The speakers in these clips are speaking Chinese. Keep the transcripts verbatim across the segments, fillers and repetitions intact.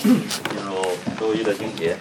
进入周一的经节。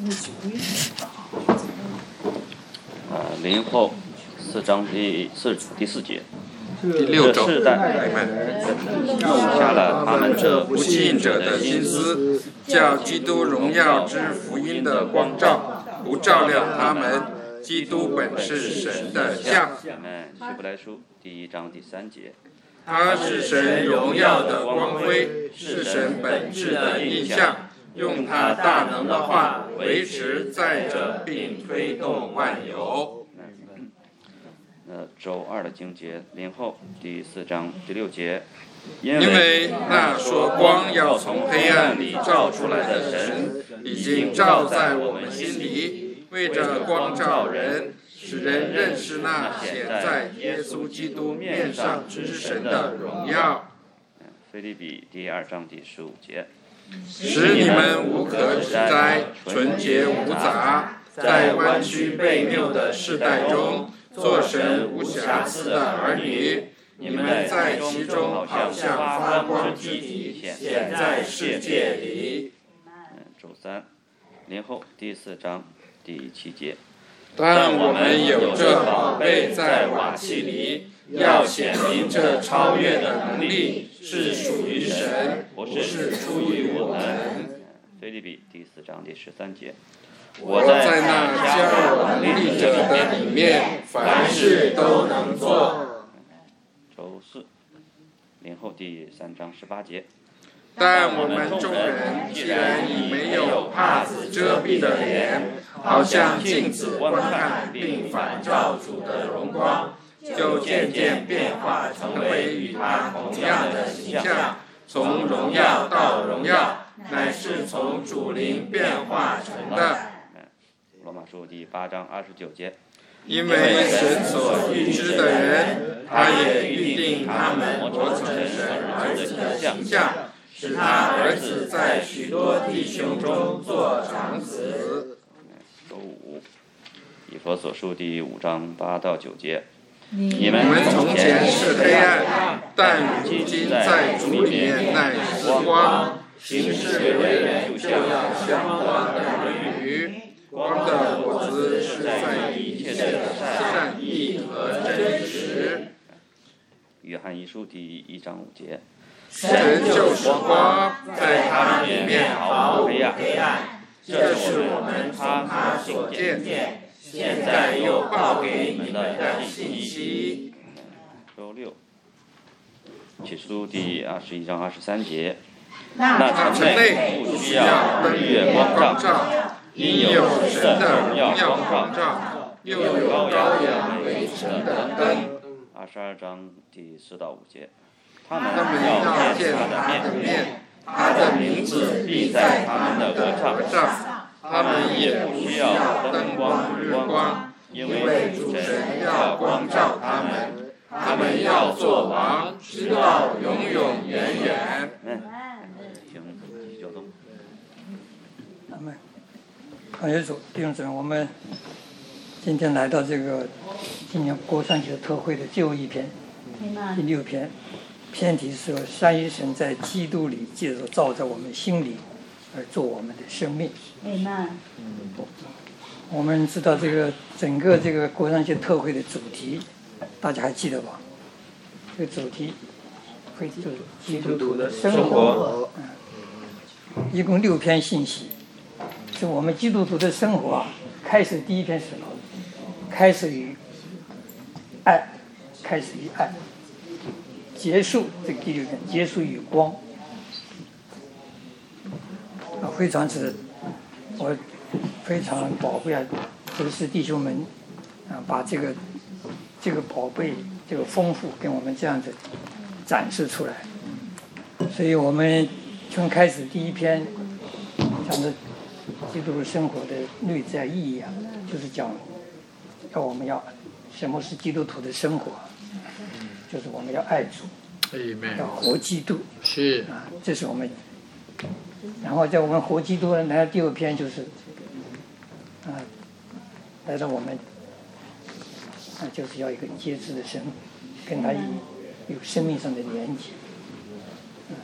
呃，零后四章第四第四节。 第六章， 世代种下了他们这不信者的心思，叫基督荣耀之福音的光照，不照亮他们。基督本是神的像。 希伯来书第一章第三节。 他是神荣耀的光辉，是神本质的印象，用他大能的话维持在者，并推动万有。 呃，周二的经节，零后第四章第六节。 因为那说光要从黑暗里照出来的神，已经照在我们心里，为着光照人，使人认识那显在耶稣基督面上之神的荣耀。 腓立比第二章第十五节。 使你们无可指摘，纯洁无杂，在弯曲悖谬的世代中，做神无瑕疵的儿女。你们在其中好像发光之体，显在世界里。 嗯，周三，零后第四章第七节。 但我们有这宝贝在瓦器里，要显明这超越的能力是属于神，不是出于我们。 腓立比第四章第十三节。 我在那加我能力者的里面，凡事都能做。 周四，零后第三章十八节。 但我们众人既然以没有帕子遮蔽的脸，好像镜子观看并反照主的荣光，就渐渐变化成为与他同样的形象，从荣耀到荣耀，乃是从主灵变化成的。 罗马书第八章二十九节。 因为神所预知的人，他也预定他们活成神儿子的形象，使他儿子在许多弟兄中做长子。 周五，以弗所书第五章八到九节。 你们从前是黑暗，但如今在主里面乃是光，行事为人就要像光的儿女。光的果子是在一切的善意和真实。 约翰一书第一章五节。 神就是光，在他里面毫无黑暗，这是我们从他所见，现在又报给你们的信息。 周六，启示录第二十一章二十三节。 那城内不需要灯月光照，因有神的荣耀光照，又有羔羊为神的灯。 二十二章第四到五节。他们们要见他的面，他的名字必在他们的额上，他们也不需要灯光日光，因为主神要光照他们，他们要做王，直到永永远远。 嗯，请继续交通。 阿们，感谢主，弟兄姊妹，我们今天来到这个今年国三节特会的最后一篇，第六篇。篇题是说三一神在基督里借着照在我们心里而做我们的生命。我们知道这个整个这个国三节特会的主题，大家还记得吧？这个主题会就是基督徒的生活。嗯，一共六篇信息，是我们基督徒的生活啊。开始第一篇是什么？开始于爱，开始于爱。结束这个第六篇，结束于光。啊，非常是，我非常宝贵啊，都是弟兄们啊，把这个这个宝贝、这个丰富跟我们这样子展示出来。所以我们从开始第一篇讲的基督徒生活的内在意义啊，就是讲要我们要什么是基督徒的生活。就是我们要爱主，要活基督， 是啊，这是我们。然后在我们活基督呢，来到第二篇就是，啊，来到我们，啊，就是要一个节制的生，跟他有生命上的连接。啊，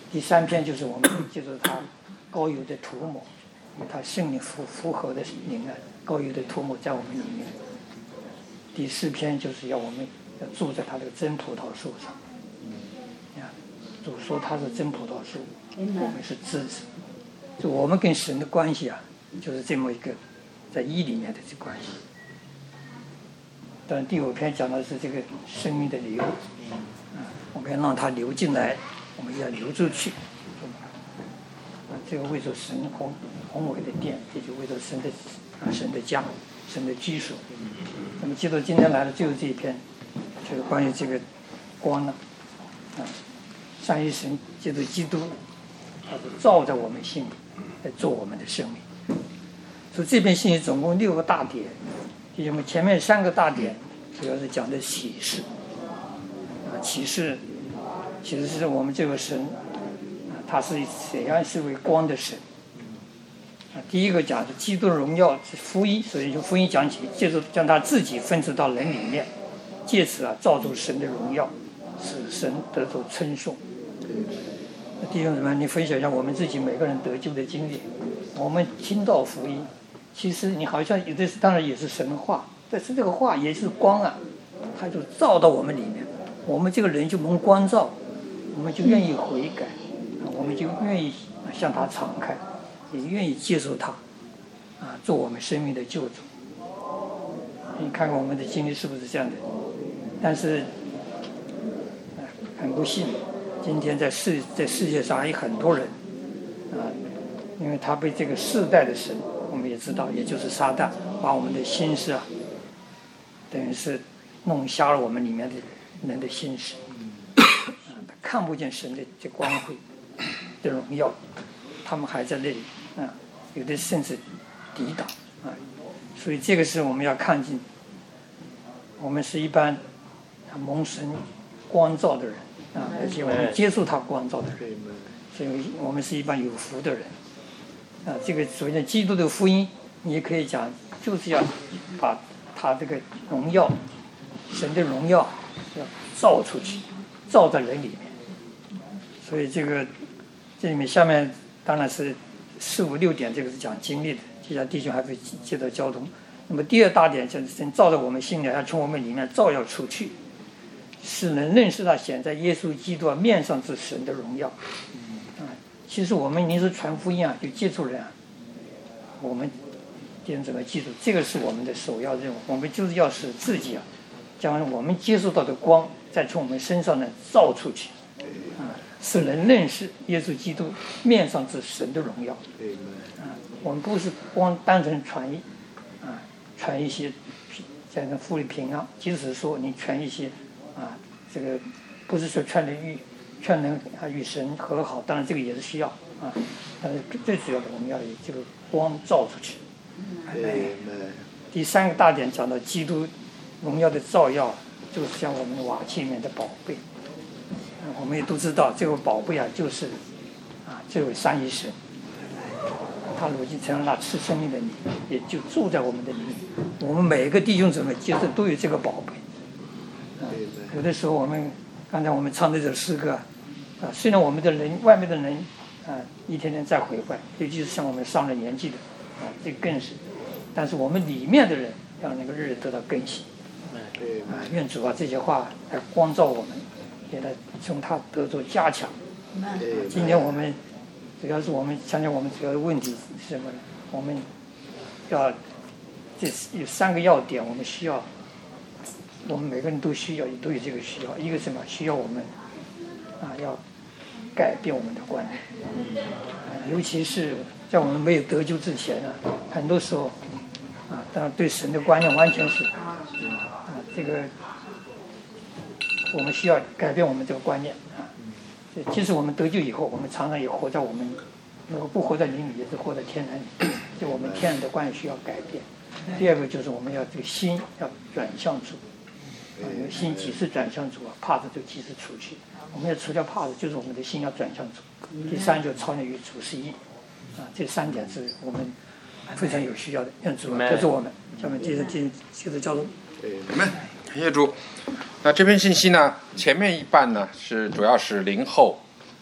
第三篇就是我们就是他膏油的涂抹，他圣灵复复合的灵啊，膏油的涂抹在我们里面。第四篇就是要我们要住在他这个真葡萄树上。啊，主说他是真葡萄树，我们是枝子。就我们跟神的关系啊，就是这么一个在一里面的这关系。但第五篇讲的是这个生命的流，啊，我们要让它流进来，我们要流出去。啊，这个为着神宏宏伟的殿，也就为着神的啊神的家，神的居所。那么基督今天来的就是这一篇，就是关于这个光呢，啊，三一神借着基督，它是照在我们心里，来做我们的生命。所以这篇信息总共六个大点。弟兄们，前面三个大点主要是讲的启示，啊，启示其实是我们这个神，啊，他是怎样是为光的神。啊，第一个讲是基督荣耀是福音，所以从福音讲起，借助将他自己分赐到人里面，借此啊造出神的荣耀，使神得到称颂。弟兄们，你分享一下我们自己每个人得救的经历。我们听到福音。其实你好像有的当然也是神话，但是这个话也是光啊，它就照到我们里面，我们这个人就蒙光照，我们就愿意悔改，我们就愿意向他敞开，也愿意接受他，啊，做我们生命的救主。你看看我们的经历是不是这样的？但是，啊，很不幸，今天在世在世界上还有很多人，啊，因为他被这个世代的神。我们也知道，也就是撒旦把我们的心思啊，等于是弄瞎了我们里面的人的心思，啊，他看不见神的这光辉的荣耀，他们还在那里啊，有的甚至抵挡啊，所以这个是我们要看见，我们是一般蒙神光照的人啊，而且我们接受他光照的人，所以我们是一般有福的人。啊，这个所谓的基督的福音，你也可以讲，就是要把他这个荣耀，神的荣耀，要照出去，照在人里面。所以这个这里面下面当然是四五六点，这个是讲经历的，接下来弟兄还会接着交通。那么第二大点就是神照在我们心里，要从我们里面照耀出去，使人认识到显在耶稣基督面上之神的荣耀。其实我们临时传福音啊，就接触人啊，我们弟兄姊妹记住，这个是我们的首要任务。我们就是要使自己啊，将我们接触到的光，再从我们身上呢照出去，啊，使人认识耶稣基督面上之神的荣耀。啊，我们不是光单纯传一啊，传一些像那富丽平安，即使说你传一些啊，这个不是说传的与。劝人啊与神和好，当然这个也是需要啊，但是最主要的我们要以这个光照出去。第三个大点讲到基督荣耀的照耀，就是像我们瓦器里面的宝贝。啊、我们也都知道这个宝贝啊，就是啊这位三一神，他如今成了那赐生命的你，也就住在我们的里面。我们每一个弟兄姊妹其实都有这个宝贝。啊，有的时候我们。刚才我们唱的这首诗歌，啊，虽然我们的人外面的人啊一天天在毁坏，尤其是像我们上了年纪的，啊，这更是，但是我们里面的人让那个日得到更新，啊，愿主啊这些话来光照我们，也来从他得着加强。啊，今天我们主要是我们想想我们主要的问题是什么呢？我们要这有三个要点，我们需要。我们每个人都需要，都有这个需要。一个什么？需要我们啊，要改变我们的观念。啊，尤其是在我们没有得救之前呢，很多时候啊，当然对神的观念完全是啊，这个我们需要改变我们这个观念啊。即使我们得救以后，我们常常也活在我们如果不活在灵里，也是活在天然里。就我们天然的观念需要改变。第二个就是我们要这个心要转向主。啊，心几时转向主啊，怕子就几时除去。我们要除掉怕子，就是我们的心要转向主。第三就超越于主是一，啊，这三点是我们非常有需要的。愿主啊，这是我们。下面接着接接着交通。 我们感谢主。那这篇信息呢，前面一半呢是主要是灵后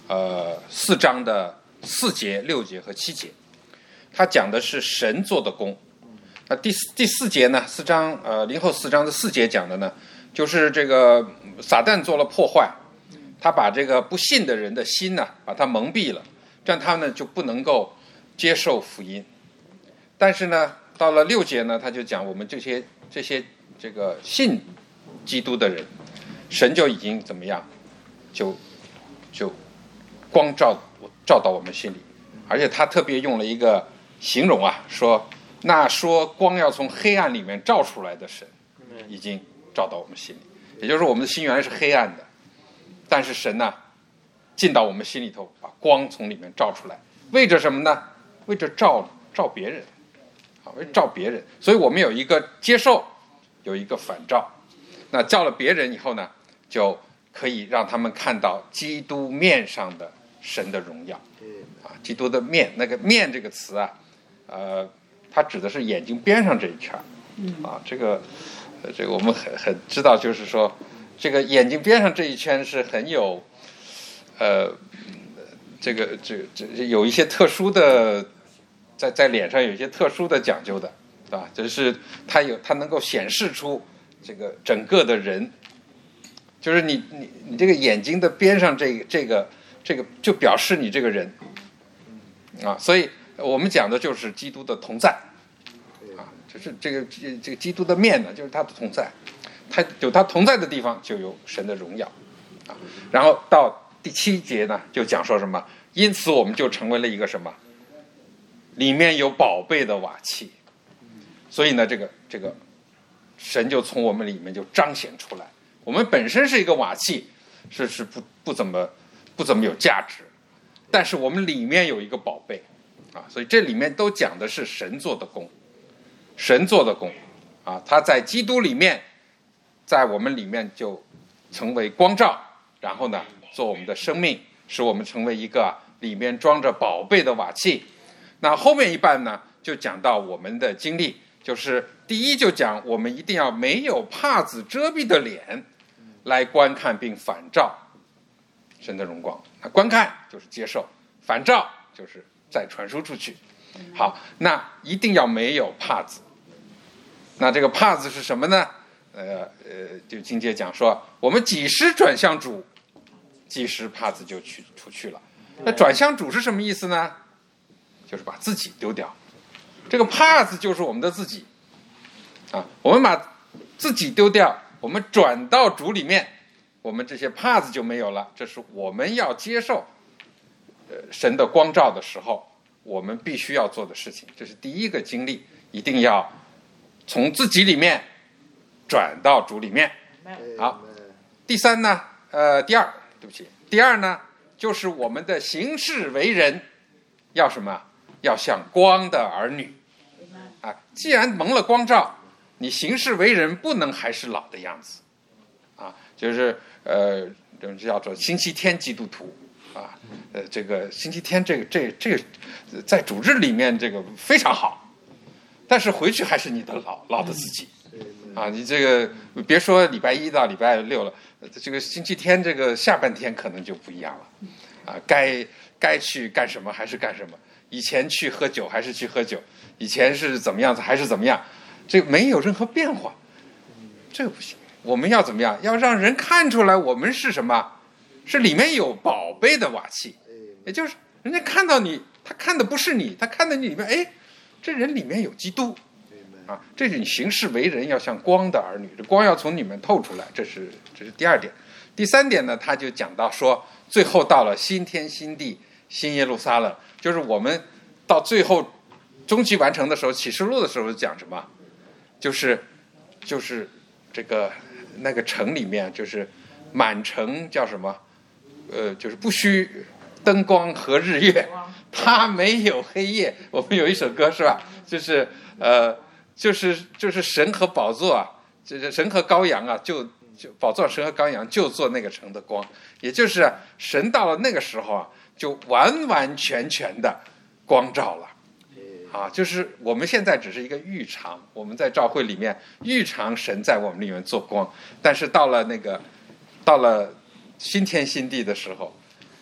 呃四章的四节、六节和七节，它讲的是神做的工。那第四第四节呢，四章呃林后四章的四节讲的呢，就是这个撒旦做了破坏，他把这个不信的人的心呢，把他蒙蔽了，这样他呢就不能够接受福音。但是呢，到了六节呢，他就讲我们这些这些这个信基督的人，神就已经怎么样，就就光照照到我们心里，而且他特别用了一个形容啊，说那说光要从黑暗里面照出来的神，已经照到我们心里，也就是说我们的心原来是黑暗的，但是神呢进到我们心里头，把光从里面照出来，为着什么呢？为着照照别人啊，为照别人，所以我们有一个接受，有一个反照。那照了别人以后呢，就可以让他们看到基督面上的神的荣耀啊，基督的面，那个面这个词啊，呃，它指的是眼睛边上这一圈啊，这个这个我们很很知道，就是说这个眼睛边上这一圈是很有呃这个这这有一些特殊的，在在脸上有一些特殊的讲究的，是吧？就是它有它能够显示出这个整个的人，就是你你你这个眼睛的边上这个这个这个就表示你这个人啊，所以我们讲的就是基督的同在啊，就是这个这个基督的面呢，就是他的同在，他有他同在的地方就有神的荣耀啊。然后到第七节呢，就讲说什么？因此我们就成为了一个什么？里面有宝贝的瓦器，所以呢，这个这个神就从我们里面就彰显出来。我们本身是一个瓦器，是是不不怎么不怎么有价值，但是我们里面有一个宝贝啊，所以这里面都讲的是神做的工，神做的工啊，他在基督里面，在我们里面就成为光照，然后呢，做我们的生命，使我们成为一个里面装着宝贝的瓦器。那后面一半呢，就讲到我们的经历，就是第一就讲我们一定要没有帕子遮蔽的脸来观看并反照神的荣光。那观看就是接受，反照就是再传输出去。好，那一定要没有帕子。那这个帕子是什么呢？呃呃，就经节讲说，我们几时转向主，几时帕子就去出去了。那转向主是什么意思呢？就是把自己丢掉，这个帕子就是我们的自己啊。我们把自己丢掉，我们转到主里面，我们这些帕子就没有了。这是我们要接受呃神的光照的时候，我们必须要做的事情。这是第一个经历，一定要从自己里面转到主里面。好，第三呢，呃，第二，对不起，第二呢，就是我们的行事为人要什么？要像光的儿女啊！既然蒙了光照，你行事为人不能还是老的样子啊！就是呃，叫做星期天基督徒啊，呃，这个星期天这个这这个在主日里面这个非常好，但是回去还是你的老老的自己啊！你这个别说礼拜一到礼拜六了，这个星期天这个下半天可能就不一样了啊！该该去干什么还是干什么。以前去喝酒还是去喝酒，以前是怎么样子还是怎么样，这没有任何变化，这个不行。我们要怎么样？要让人看出来我们是什么？是里面有宝贝的瓦器，也就是人家看到你，他看的不是你，他看到你里面，哎，这人里面有基督啊！这是你行事为人要像光的儿女，这光要从里面透出来，这是这是第二点。第三点呢，他就讲到说，最后到了新天新地。新耶路撒冷，就是我们到最后终极完成的时候，启示录的时候讲什么？就是就是这个那个城里面，就是满城叫什么？呃，就是不须灯光和日月，它没有黑夜。我们有一首歌是吧？就是呃，就是就是神和宝座啊，就是神和羔羊啊，就就宝座神和羔羊就做那个城的光，也就是、啊、神到了那个时候啊。就完完全全的光照了啊！就是我们现在只是一个预尝，我们在教会里面预尝神在我们里面做光，但是到了那个到了新天新地的时候，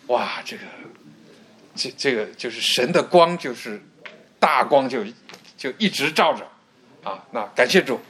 哇，这个这这个就是神的光，就是大光就就一直照着啊。那感谢主。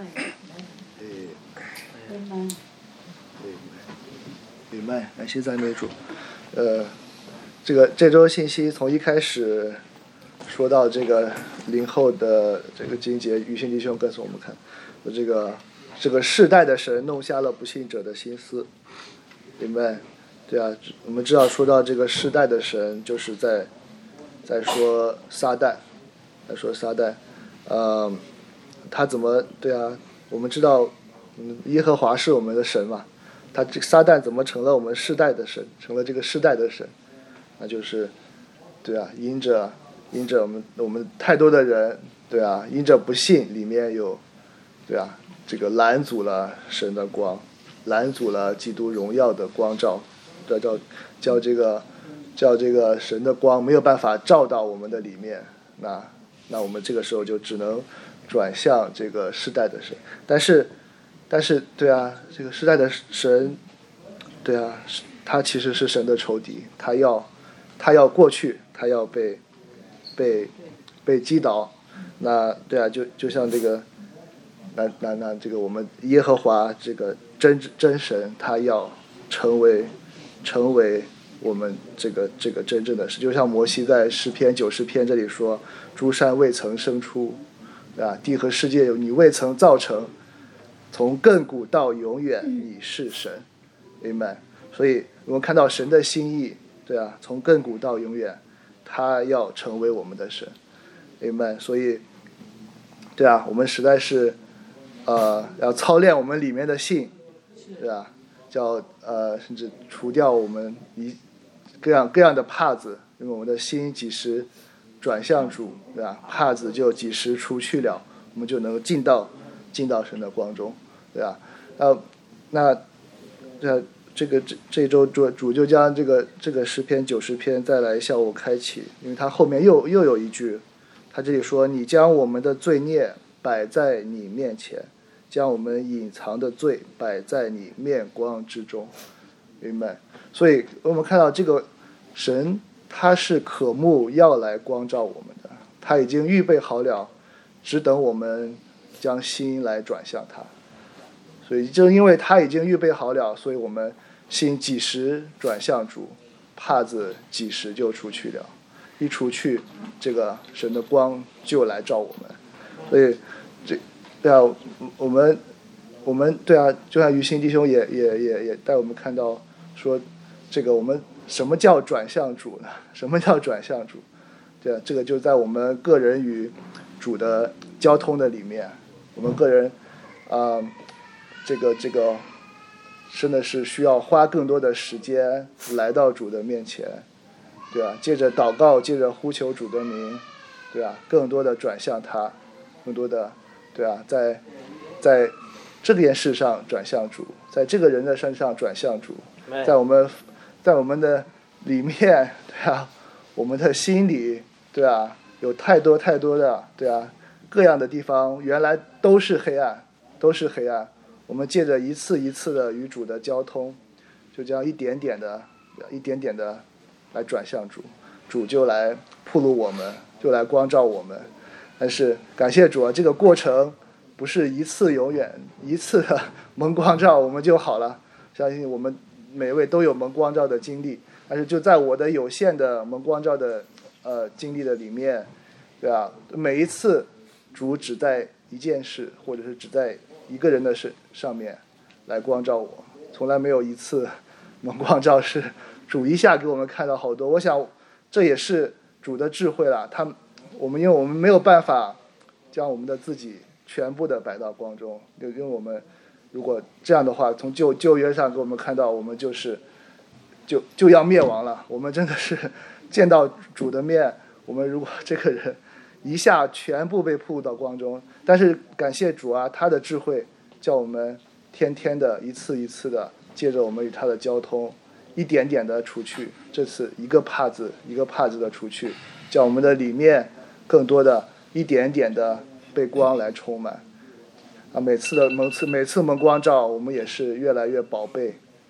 明白，感谢赞美主。呃，这个这周信息从一开始说到这个林后的这个经节，于信弟兄告诉我们看，这个这个世代的神弄瞎了不信者的心思，明白？对啊，我们知道说到这个世代的神，就是在在说撒旦，在说撒旦，呃，他怎么对啊？我们知道，嗯，耶和华是我们的神嘛。他这撒旦怎么成了我们世代的神，成了这个世代的神？那就是，对啊，因着因着我们我们太多的人，对啊，因着不信里面有，对啊，这个拦阻了神的光，拦阻了基督荣耀的光照，叫叫叫这个叫这个神的光没有办法照到我们的里面，那那我们这个时候就只能转向这个世代的神，但是。但是，对啊，这个时代的神，对啊，他其实是神的仇敌，他要，他要过去，他要被，被，被击倒。那对啊，就就像这个，那那那这个我们耶和华这个真真神，他要成为，成为我们这个这个真正的神。就像摩西在诗篇九十篇这里说：“诸山未曾生出，对啊，地和世界有你未曾造成。”从亘古到永远，你是神，明白？所以我们看到神的心意，对啊，从亘古到永远，他要成为我们的神，明白？所以，对啊，我们实在是，呃，要操练我们里面的信，对啊，叫呃，甚至除掉我们一各样各样的帕子，因为我们的心几时转向主，对吧？帕子就几时除去了，我们就能进到。进到神的光中，对吧？呃，那这这个这这周主主就将这个这个诗篇九十篇再来向我开启，因为他后面又又有一句，他这里说：“你将我们的罪孽摆在你面前，将我们隐藏的罪摆在你面光之中。”明白？所以我们看到这个神，他是渴慕要来光照我们的，他已经预备好了，只等我们。将心来转向他，所以正因为他已经预备好了，所以我们心几时转向主，帕子几时就出去了，一出去，这个神的光就来照我们。所以这对啊，我们我们对啊，就像于心弟兄也也也也带我们看到说，这个我们什么叫转向主呢？什么叫转向主？对啊，这个就在我们个人与主的交通的里面。我们个人，啊、呃，这个这个，真的是需要花更多的时间来到主的面前，对吧？借着祷告，借着呼求主的名，对吧？更多的转向他，更多的，对吧？在在这件事上转向主，在这个人的身上转向主，在我们在我们的里面，对啊，我们的心里，对啊，有太多太多的，对啊。各样的地方原来都是黑暗，都是黑暗。我们借着一次一次的与主的交通，就这样一点点的、一点点的来转向主，主就来铺路我们，就来光照我们。但是感谢主啊，这个过程不是一次永远一次的蒙光照我们就好了。相信我们每位都有蒙光照的经历，但是就在我的有限的蒙光照的呃经历的里面，对吧？每一次。主只在一件事，或者是只在一个人的身上面来光照我，从来没有一次蒙光照是主一下给我们看到好多。我想这也是主的智慧了。他我们因为我们没有办法将我们的自己全部的摆到光中，因为我们如果这样的话，从旧旧约上给我们看到，我们就是就就要灭亡了。我们真的是见到主的面，我们如果这个人。一下全部被铺到光中，但是感谢主啊，他的智慧叫我们天天的一次一次的借着我们与他的交通，一点点的除去。这次一个帕子一个帕子的除去，叫我们的里面更多的一点点的被光来充满。啊，每次的每次每次蒙光照，我们也是越来越宝贝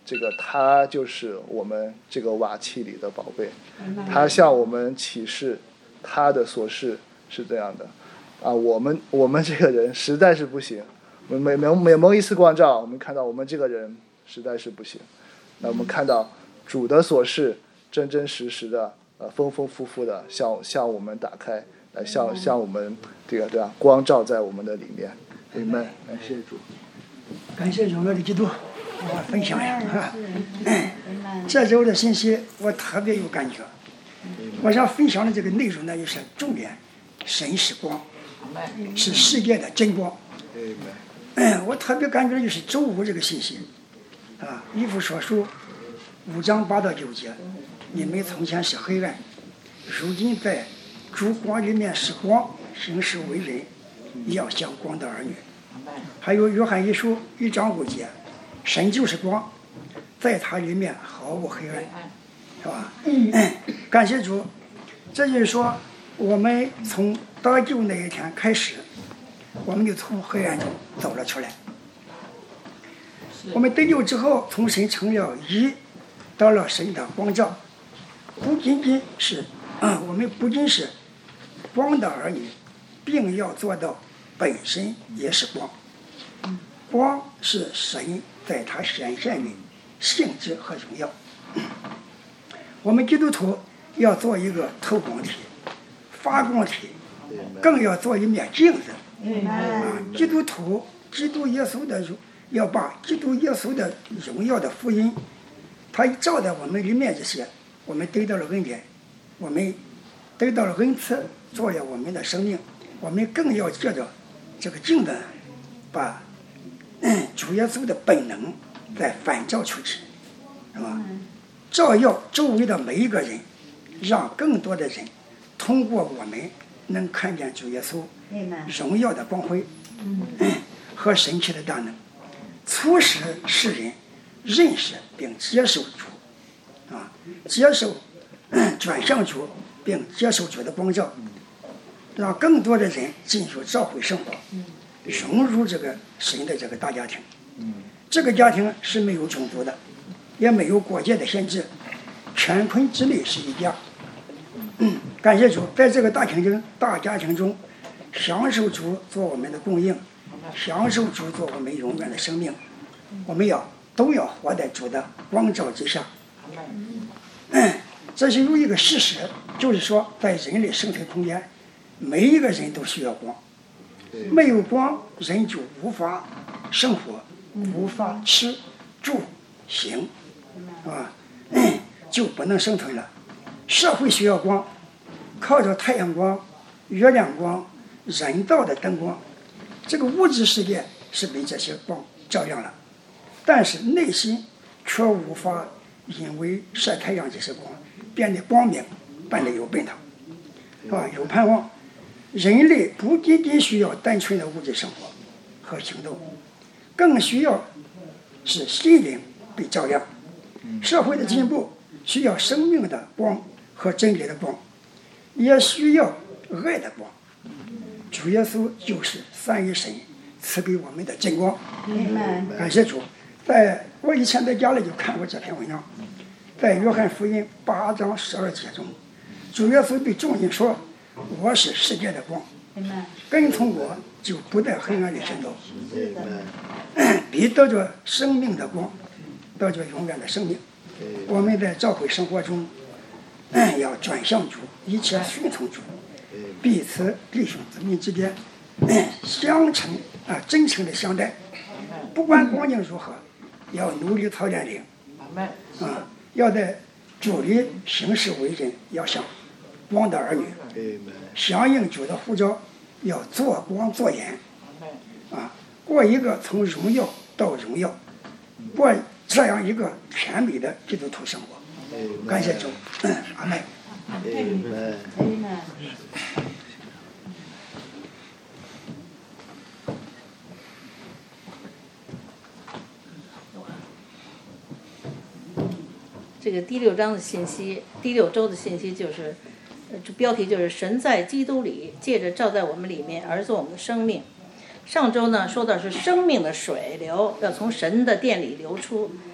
这个他就是我们这个瓦器里的宝贝，他向我们启示他的所示是这样的啊，我们我们这个人实在是不行，每每每蒙一次光照，我们看到我们这个人实在是不行。那我们看到主的所示真真实实的呃丰丰富富的向向我们打开，来向向我们这个这样光照在我们的里面。阿们，感谢主， 感谢荣耀的基督。我分享呀，这周的信息我特别有感觉。我想分享的这个内容呢，就是重点，神是光，是世界的真光。嗯，我特别感觉就是周五这个信息，啊，以弗所书五章八到九节，你们从前是黑暗，如今在主光里面是光，行事为人要像光的儿女。还有约翰一书一章五节，神就是光，在他里面毫无黑暗，是吧？嗯，感谢主。这就是说，我们从得救那一天开始，我们就从黑暗中走了出来。我们得救之后，从神成了义，得了神的光照，不仅仅是啊、嗯，我们不仅是光的儿女，并要做到本身也是光。光是神在他显现的性质和荣耀。我们基督徒要做一个透光体、发光体，更要做一面镜子。啊，基督徒，基督耶稣的要把基督耶稣的荣耀的福音，他照在我们里面这些，我们得到了恩典，我们得到了恩赐，做了我们的生命，我们更要借着这个镜子，把嗯主耶稣的本能再反照出去，是吧？照耀周围的每一个人，让更多的人通过我们能看见主耶稣荣耀的光辉，嗯，和神奇的大能，促使世人认识并接受主，啊，接受转向主，并接受主的光照，让更多的人进入教会生活，融入这个神的这个大家庭。这个家庭是没有种族的，也没有国界的限制，乾坤之内是一家。嗯，感谢主，在这个大庭中、大家庭中，享受主做我们的供应，享受主做我们永远的生命。我们要都要活在主的光照之下。嗯，这是有一个事实，就是说，在人类生存空间，每一个人都需要光，没有光，人就无法生活，无法吃、住、行，啊，嗯，就不能生存了。社会需要光，靠着太阳光、月亮光、人造的灯光，这个物质世界是被这些光照亮了，但是内心却无法因为晒太阳这些光变得光明，变得有奔腾，是吧？有盼望。人类不仅仅需要单纯的物质生活和行动，更需要是心灵被照亮。社会的进步需要生命的光和真理的光，也需要爱的光。主耶稣就是三一神赐给我们的真光。感谢主。在我以前在家里就看过这篇文章，在约翰福音八章十二节中，主耶稣对众人说：“我是世界的光，跟从我就不在黑暗里行走，必得着生命的光，得着永远的生命。”我们在教会生活中，嗯，要转向主，一切顺从主，彼此弟兄姊妹之间，嗯，相称啊，真诚的相待，不管光景如何，要努力操练灵，啊，要在主里行事为人，要像光的儿女，响应主的呼召，要做光做盐，啊，过一个从荣耀到荣耀，过这样一个甜美的基督徒生活。感谢主，嗯，阿门。阿门。 这个第六章的信息，第六周的信息就是，这标题就是神在基督里，借着照在我们里面而做我们的生命。上周呢说的是生命的水流要从神的殿里流出，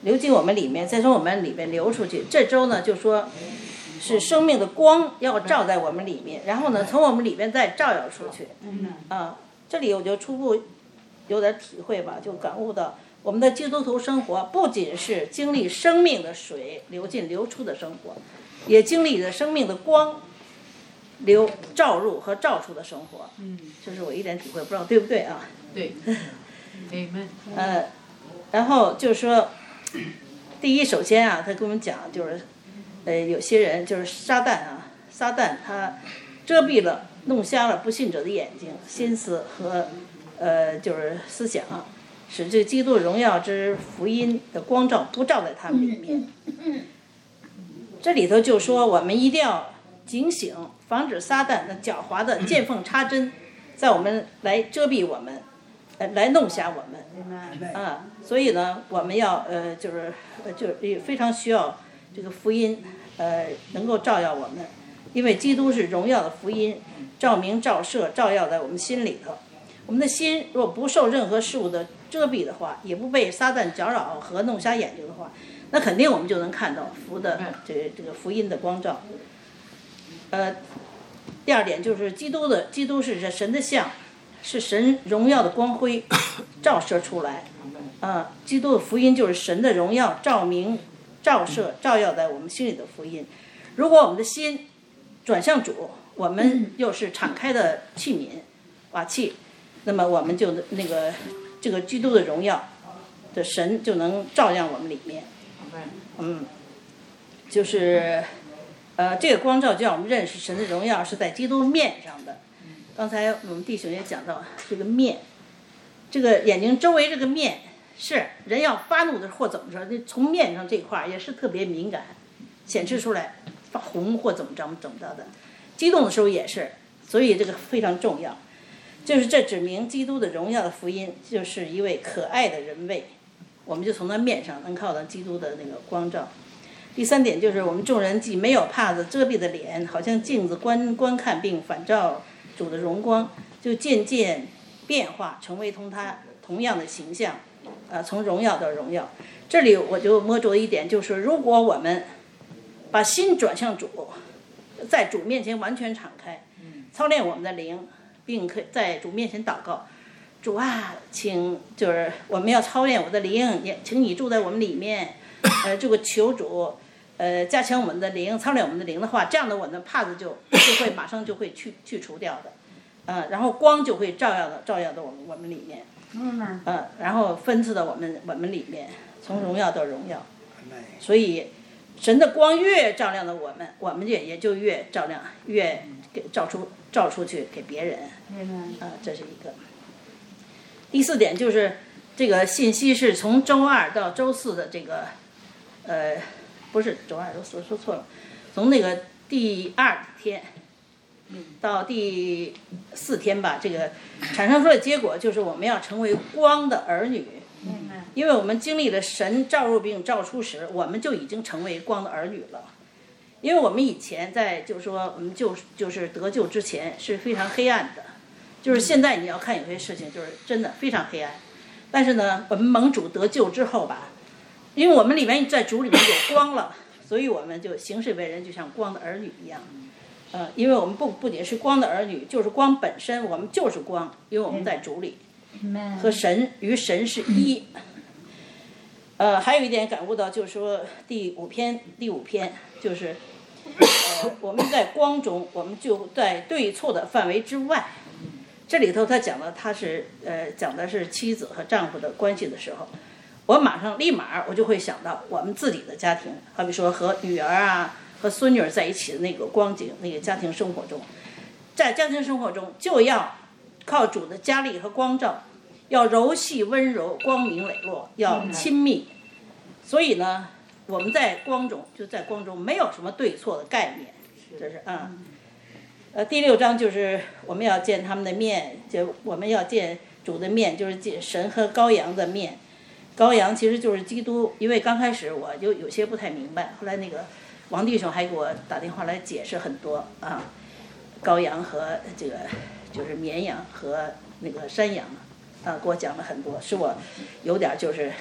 流进我们里面，再从我们里面流出去。这周呢，就说是生命的光要照在我们里面，然后呢，从我们里面再照耀出去。啊，这里我就初步有点体会吧，就感悟到我们的基督徒生活不仅是经历生命的水流进流出的生活，也经历着生命的光流照入和照出的生活。嗯，这是我一点体会，不知道对不对啊？ 对。Amen。 呃，然后就是说，第一，首先啊，他跟我们讲，就是呃，有些人就是撒旦啊，撒旦他遮蔽了、弄瞎了不信者的眼睛、心思和呃，就是思想，使这基督荣耀之福音的光照不照在他们里面。这里头就说，我们一定要警醒，防止撒旦那狡猾的见缝插针，在我们来遮蔽我们，呃，来弄瞎我们。啊，所以呢，我们要呃，就是呃，就是也非常需要这个福音，呃，能够照耀我们，因为基督是荣耀的福音，照明、照射、照耀在我们心里头。我们的心若不受任何事物的遮蔽的话，也不被撒旦搅扰和弄瞎眼睛的话，那肯定我们就能看到福的这个这个福音的光照。呃，第二点就是基督的基督是神的像，是神荣耀的光辉照射出来。啊、呃，基督的福音就是神的荣耀照明、照射、照耀在我们心里的福音。如果我们的心转向主，我们又是敞开的器皿、瓦器，那么我们就那个这个基督的荣耀的神就能照亮我们里面。嗯，就是呃，这个光照就让我们认识神的荣耀是在基督面上的。刚才我们弟兄也讲到这个面，这个眼睛周围这个面是人要发怒的或怎么着，从面上这块也是特别敏感，显示出来发红或怎么着怎么着的，激动的时候也是，所以这个非常重要。就是这指明基督的荣耀的福音就是一位可爱的人位，我们就从他面上能靠到基督的那个光照。第三点就是我们众人既没有帕子遮蔽的脸，好像镜子观观看并反照主的荣光，就渐渐变化成为同他同样的形象，呃，从荣耀到荣耀。这里我就摸着一点，就是如果我们把心转向主，在主面前完全敞开，操练我们的灵，并可在主面前祷告，主啊，请就是我们要操练我的灵，也请你住在我们里面，呃，这个求主，呃，加强我们的灵，操练我们的灵的话，这样的我们的帕子就就会马上就会去去除掉的，呃，然后光就会照耀到照耀到我们我们里面，嗯，呃，然后分赐到我们我们里面，从荣耀到荣耀，所以神的光越照亮了我们，我们也也就越照亮，越给照出照出去给别人，啊、呃，这是一个。第四点就是这个信息是从周二到周四的这个，呃，不是周二，我说错了，从那个第二天到第四天吧，这个产生出的结果就是我们要成为光的儿女。因为我们经历了神照入并照出时，我们就已经成为光的儿女了。因为我们以前在就是说我们就就是得救之前是非常黑暗的，就是现在你要看有些事情就是真的非常黑暗。但是呢，我们蒙主得救之后吧，因为我们里面在主里面有光了，所以我们就行事为人就像光的儿女一样。呃，因为我们不不仅是光的儿女，就是光本身，我们就是光，因为我们在主里。和神与神是一。呃，还有一点感悟到，就是说第五篇第五篇就是，呃，我们在光中，我们就在对错的范围之外。这里头他讲的他是呃讲的是妻子和丈夫的关系的时候，我马上立马我就会想到我们自己的家庭，好比说和女儿啊和孙女儿在一起的那个光景，那个家庭生活中，在家庭生活中就要靠主的加力和光照，要柔细温柔，光明磊落，要亲密。所以呢，我们在光中，就在光中没有什么对错的概念，这是啊。呃，第六章就是我们要见他们的面，就我们要见主的面，就是见神和羔羊的面。羔羊其实就是基督，因为刚开始我就有些不太明白，后来那个王弟兄还给我打电话来解释很多啊，羔羊和这个就是绵羊和那个山羊啊，给我讲了很多，使我有点就是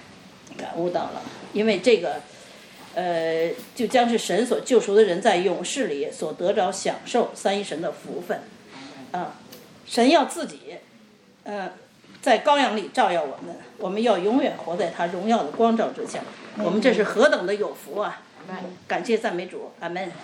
感悟到了，因为这个，呃，就将是神所救赎的人在永世里所得着享受三一神的福分，啊，神要自己，呃，在羔羊里照耀我们，我们要永远活在他荣耀的光照之下，我们这是何等的有福啊！感谢赞美主，阿门。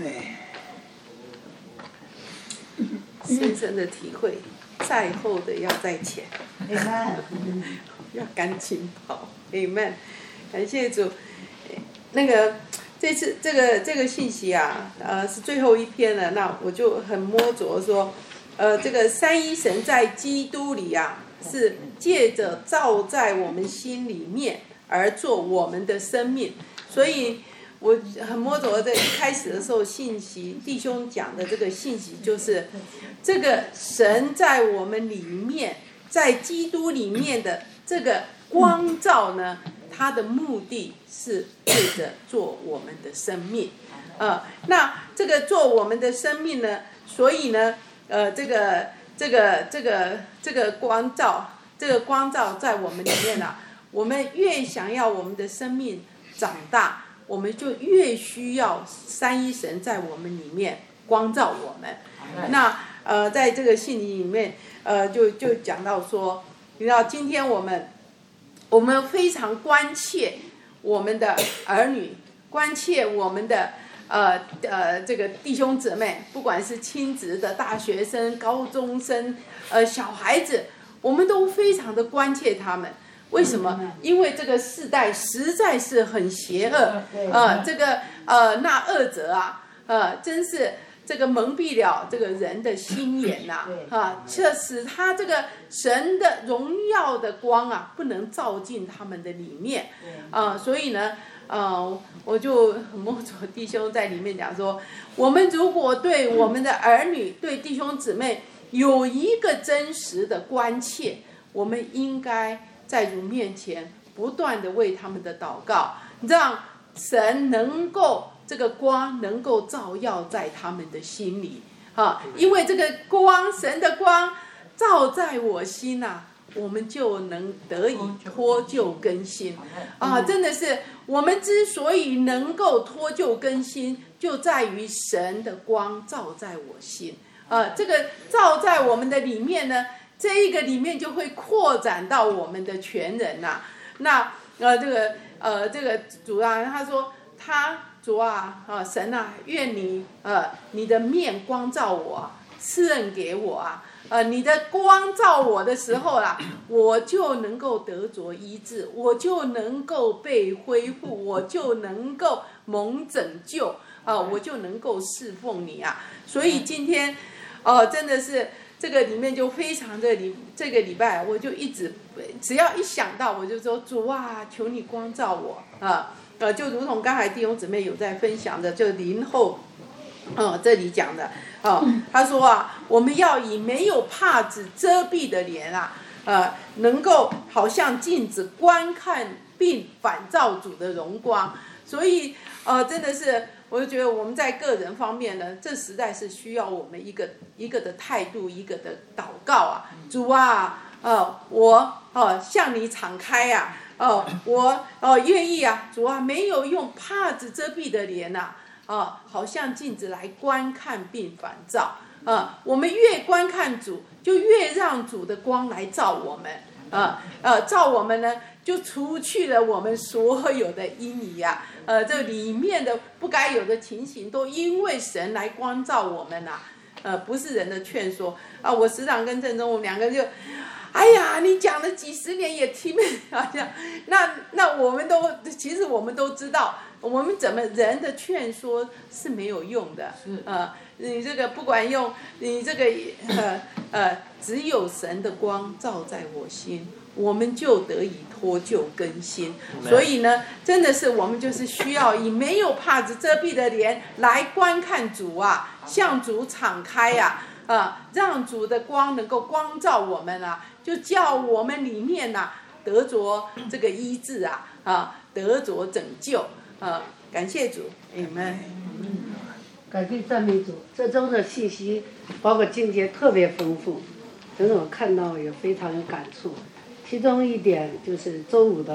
深深的体会，在后的要在前，要赶紧跑，Amen。感谢主。那个这次这个这个信息啊，呃，是最后一篇了，那我就很摸着说，呃，这个三一神在基督里啊，是借着照在我们心里面而做我们的生命，所以我很摸着在一开始的时候信息弟兄讲的这个信息就是这个神在我们里面，在基督里面的这个光照呢，它的目的是为着做我们的生命，呃，那这个做我们的生命呢，所以呢，呃，这个这个这个这个光照，这个光照在我们里面啊，我们越想要我们的生命长大，我们就越需要三一神在我们里面光照我们。那呃，在这个信里面，呃，就就讲到说，你知道今天我们我们非常关切我们的儿女，关切我们的呃呃这个弟兄姊妹，不管是亲子的、大学生、高中生、呃小孩子，我们都非常的关切他们。为什么？因为这个世代实在是很邪恶，呃，这个呃那恶者啊，呃，真是这个蒙蔽了这个人的心眼呐、啊，啊，这使他这个神的荣耀的光啊，不能照进他们的里面，啊、呃，所以呢，呃，我就摸着弟兄在里面讲说，我们如果对我们的儿女、对弟兄姊妹有一个真实的关切，我们应该在主面前不断的为他们的祷告，让神能够这个光能够照耀在他们的心里啊，因为这个光，神的光照在我心啊，我们就能得以脱臼更新啊！真的是我们之所以能够脱臼更新，就在于神的光照在我心啊，这个照在我们的里面呢，这一个里面就会扩展到我们的全人呐、啊。那呃，这个呃，这个主啊，他说他主啊，啊神啊，愿你呃你的面光照我，赐恩给我啊，呃你的光照我的时候啦，我就能够得着医治，我就能够被恢复，我就能够蒙拯救啊、呃，我就能够侍奉你啊。所以今天，哦、呃，真的是。这个里面就非常的礼，这个礼拜我就一直，只要一想到我就说主啊，求你光照我啊，呃，就如同刚才弟兄姊妹有在分享的，就林后，呃，这里讲的啊，他说啊，我们要以没有帕子遮蔽的脸啊，呃，能够好像镜子观看并反照主的荣光，所以呃，真的是。我就觉得我们在个人方面呢，这实在是需要我们一个一个的态度，一个的祷告啊，主啊，呃，我呃向你敞开呀、啊，哦、呃，我哦愿意啊，主啊，没有用帕子遮蔽的脸呐、啊，啊、呃，好像镜子来观看并反照啊、呃，我们越观看主，就越让主的光来照我们，啊、呃，呃，照我们呢。就除去了我们所有的阴影呀、啊，呃，这里面的不该有的情形，都因为神来光照我们呐、啊，呃，不是人的劝说啊。我时常跟郑中，我们两个就，哎呀，你讲了几十年也听不好像，那那我们都其实我们都知道，我们怎么人的劝说是没有用的，呃，你这个不管用，你这个呃呃，只有神的光照在我心。我们就得以脱臼更新，所以呢，真的是我们就是需要以没有帕子遮蔽的脸来观看主啊，向主敞开呀、啊，啊，让主的光能够光照我们啊，就叫我们里面呐、啊、得着这个医治啊，啊，得着拯救啊，感谢主，阿们。 感谢赞美主，这周的信息包括经节特别丰富，真的我看到也非常有感触。其中一点就是周五的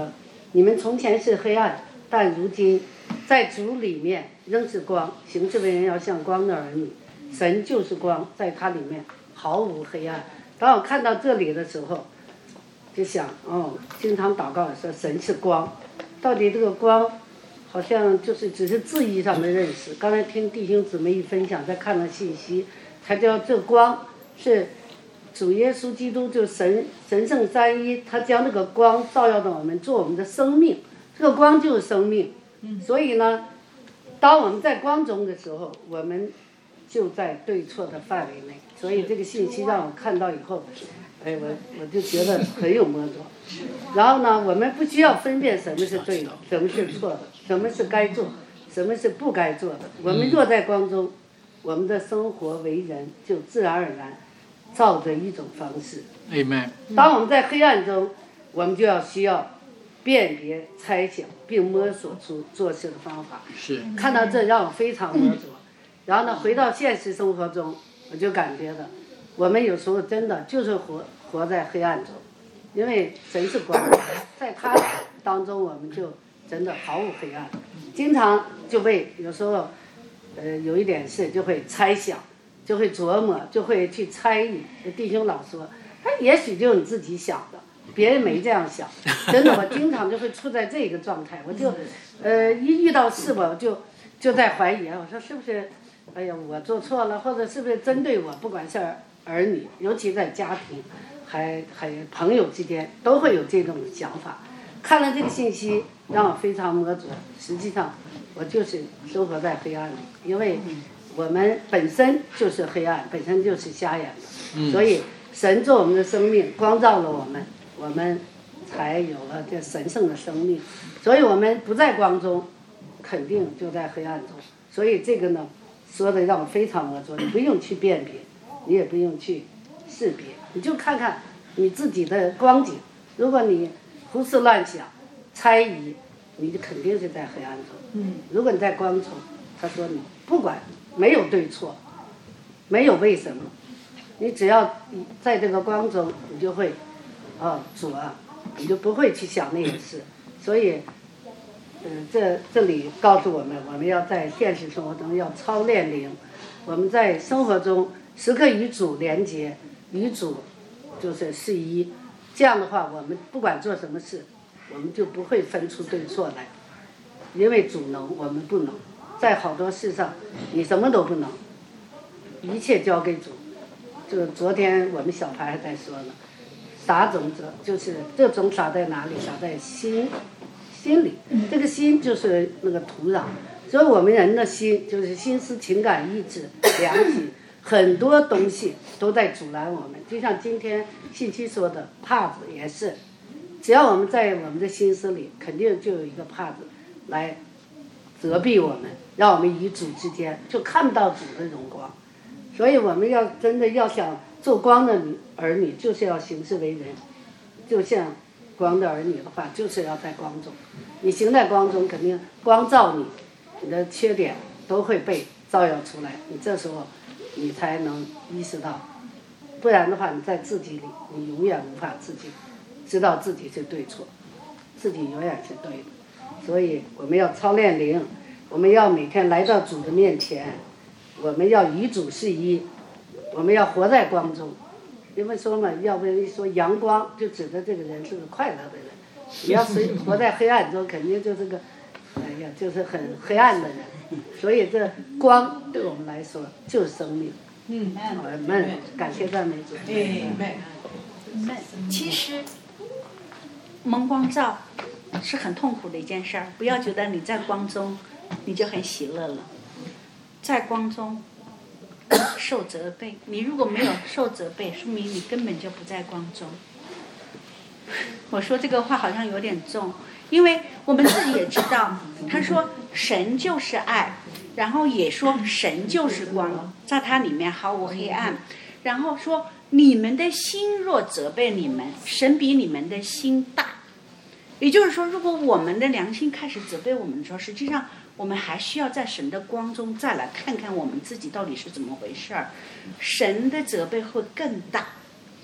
你们从前是黑暗，但如今在主里面仍是光，行事为人要像光的儿女。神就是光，在他里面毫无黑暗。当我看到这里的时候，就想哦，经常祷告说神是光，到底这个光好像就是只是字义上的认识。刚才听弟兄姊妹一分享，再看了信息，才知道这光是主耶稣基督，就神神圣三一，他将这个光照耀到我们，做我们的生命。这个光就是生命，所以呢，当我们在光中的时候，我们就在对错的范围内。所以这个信息让我看到以后，哎，我我就觉得很有摸着。然后呢，我们不需要分辨什么是对的，什么是错的，什么是该做，什么是不该做的。我们若在光中，我们的生活为人就自然而然照着一种方式。 Amen。 当我们在黑暗中，我们就要需要辨别、猜想，并摸索出做事的方法。 是。 看到这让我非常摸着。然后呢，回到现实生活中，我就感觉到，我们有时候真的就是活活在黑暗中，因为神是光，在他当中我们就真的毫无黑暗，经常就会有时候，呃，有一点事就会猜想，就会琢磨，就会去猜疑。弟兄老说，他也许就你自己想的，别人没这样想。真的，我经常就会处在这个状态，我就，呃，一遇到事吧，我就就在怀疑，我说是不是？哎呀，我做错了，或者是不是针对我？不管是儿女，尤其在家庭，还还朋友之间，都会有这种想法。看了这个信息，让我非常摸着。实际上，我就是生活在黑暗里，因为我们本身就是黑暗，本身就是瞎眼的，所以神做我们的生命，光照了我们，我们才有了这神圣的生命。所以我们不在光中，肯定就在黑暗中。所以这个呢，说的让我非常摸着，你不用去辨别，你也不用去识别，你就看看你自己的光景。如果你胡思乱想、猜疑，你就肯定是在黑暗中。嗯。如果你在光中，他说你不管没有对错，没有为什么，你只要在这个光中，你就会，哦，主啊，你就不会去想那些事。所以。嗯，这这里告诉我们，我们要在现实生活中要操练灵，我们在生活中时刻与主连结，与主就是是一。这样的话，我们不管做什么事，我们就不会分出对错来，因为主能，我们不能。在好多事上，你什么都不能，一切交给主。就昨天我们小孩还在说呢，撒种子就是这种撒在哪里？撒在心。心里，这个心就是那个土壤，所以我们人的心就是心思、情感、意志、良心，很多东西都在阻拦我们。就像今天信息说的，帕子也是，只要我们在我们的心思里，肯定就有一个帕子来责备我们，让我们与主之间就看不到主的荣光。所以我们要真的要想做光的儿女，就是要行事为人，就像光的儿女的话，就是要在光中。你行在光中，肯定光照你，你的缺点都会被照耀出来。你这时候，你才能意识到，不然的话，你在自己里，你永远无法自己知道自己是对错，自己永远是对的。所以我们要操练灵，我们要每天来到主的面前，我们要与主是一，我们要活在光中。因为说嘛，要不然一说阳光，就指的这个人是个快乐的人。你要是活在黑暗中，肯定就是个，哎呀，就是很黑暗的人。所以这光对我们来说就是生命。嗯，我们感谢赞美主。 嗯，其实蒙光照是很痛苦的一件事儿，不要觉得你在光中你就很喜乐了，在光中受责备，你如果没有受责备，说明你根本就不在光中。我说这个话好像有点重，因为我们自己也知道，他说神就是爱，然后也说神就是光，在它里面毫无黑暗，然后说你们的心若责备你们，神比你们的心大。也就是说，如果我们的良心开始责备我们的时候，实际上我们还需要在神的光中再来看看我们自己到底是怎么回事儿，神的责备会更大。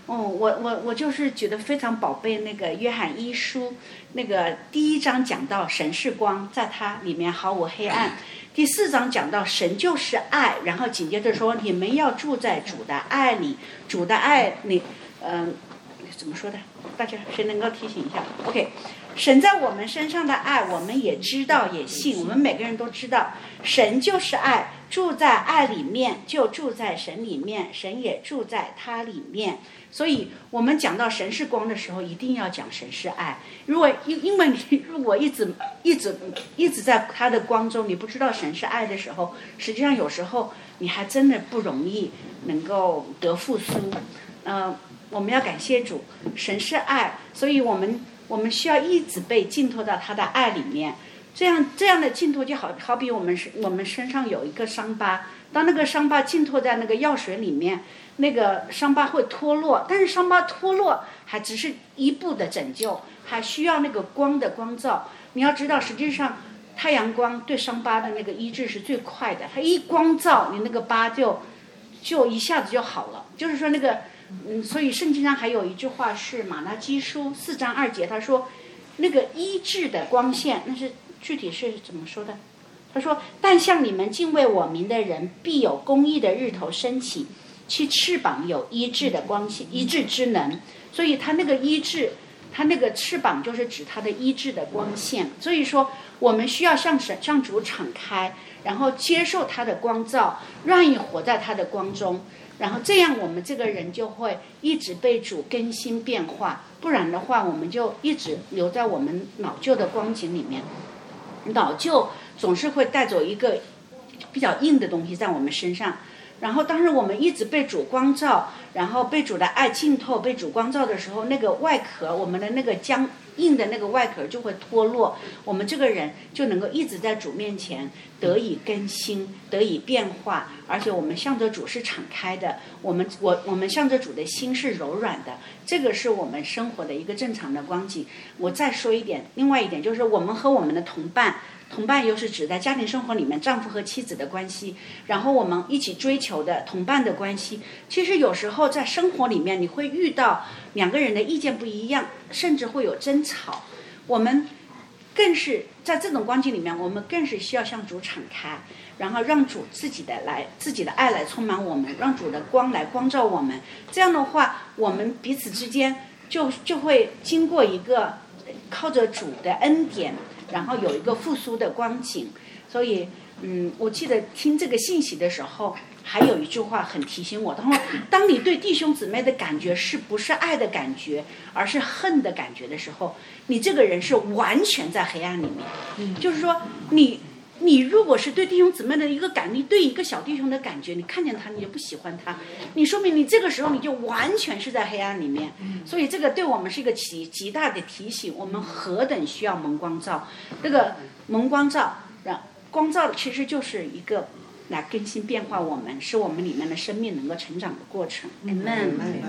哦，我我我就是觉得非常宝贝那个约翰一书，那个第一章讲到神是光，在它里面毫无黑暗。第四章讲到神就是爱，然后紧接着说你们要住在主的爱里，主的爱你，嗯、呃，怎么说的？大家谁能够提醒一下 ？OK， 神在我们身上的爱，我们也知道也信，我们每个人都知道，神就是爱，住在爱里面就住在神里面，神也住在他里面。所以我们讲到神是光的时候，一定要讲神是爱。如果因因为你如果一直一直一直在他的光中，你不知道神是爱的时候，实际上有时候你还真的不容易能够得复苏。呃，我们要感谢主，神是爱，所以我们我们需要一直被浸透到他的爱里面。这样这样的浸透就好好比我们我们身上有一个伤疤，当那个伤疤浸透在那个药水里面，那个伤疤会脱落，但是伤疤脱落还只是一步的拯救，还需要那个光的光照。你要知道，实际上太阳光对伤疤的那个医治是最快的，它一光照，你那个疤就就一下子就好了。就是说那个，嗯，所以圣经上还有一句话是马拉基书四章二节，他说那个医治的光线，那是具体是怎么说的？他说：“但像你们敬畏我名的人，必有公义的日头升起，其翅膀有医治的光线，医治之能。”所以他那个医治，他那个翅膀就是指他的医治的光线。所以说，我们需要向神、向主敞开，然后接受他的光照，愿意活在他的光中，然后这样我们这个人就会一直被主更新变化。不然的话，我们就一直留在我们老旧的光景里面。老旧总是会带走一个比较硬的东西在我们身上，然后当时我们一直被主光照，然后被主的爱浸透，被主光照的时候，那个外壳，我们的那个僵硬的那个外壳就会脱落，我们这个人就能够一直在主面前得以更新，得以变化，而且我们向着主是敞开的，我们我我们向着主的心是柔软的，这个是我们生活的一个正常的光景。我再说一点，另外一点就是我们和我们的同伴。同伴又是指在家庭生活里面丈夫和妻子的关系，然后我们一起追求的同伴的关系。其实有时候在生活里面你会遇到两个人的意见不一样，甚至会有争吵，我们更是在这种光景里面，我们更是需要向主敞开，然后让主自己的来自己的爱来充满我们，让主的光来光照我们。这样的话，我们彼此之间就就会经过一个靠着主的恩典，然后有一个复苏的光景。所以嗯，我记得听这个信息的时候，还有一句话很提醒我，他说当你对弟兄姊妹的感觉是不是爱的感觉，而是恨的感觉的时候，你这个人是完全在黑暗里面。嗯，就是说你你如果是对弟兄姊妹的一个感，你对一个小弟兄的感觉，你看见他你就不喜欢他，你说明你这个时候你就完全是在黑暗里面。所以这个对我们是一个极极大的提醒，我们何等需要蒙光照。这个蒙光照，让光照其实就是一个来更新变化我们，使我们里面的生命能够成长的过程。Amen。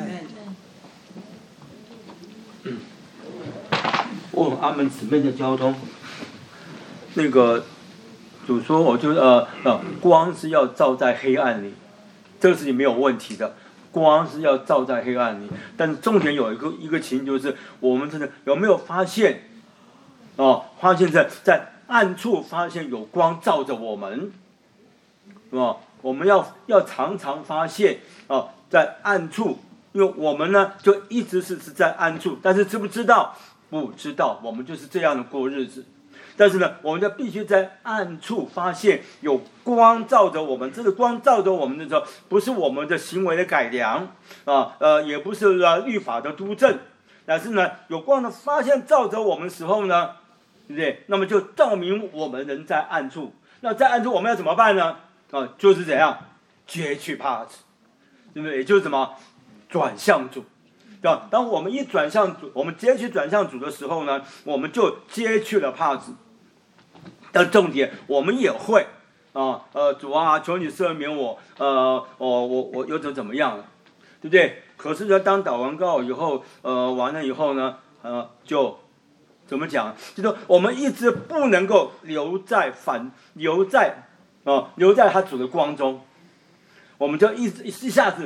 嗯，问阿门姊妹的交通，那个主说，我就呃呃，光是要照在黑暗里，这个事情没有问题的，光是要照在黑暗里。但是重点有一个一个情，就是我们真的有没有发现，哦，发现在在暗处发现有光照着我们。哦，我们要要常常发现哦，在暗处，因为我们呢就一直是是在暗处，但是知不知道？不知道，我们就是这样的过日子。但是呢，我们就必须在暗处发现有光照着我们。这个光照着我们的时候，不是我们的行为的改良啊，呃，也不是啊律法的督正，但是呢，有光的发现照着我们的时候呢，对不对？那么就照明我们人在暗处。那在暗处我们要怎么办呢？啊，就是怎样揭去帕子，对不对？也就是什么转向主，对吧？当我们一转向主，我们揭去转向主的时候呢，我们就揭去了帕子。但重点，我们也会啊，呃，主啊，求你赦免我，呃，我我我又怎怎么样了，对不对？可是呢，当祷完告以后，呃，完了以后呢，呃，就怎么讲？就说我们一直不能够留在反留在。哦，留在他主的光中，我们就一一一下子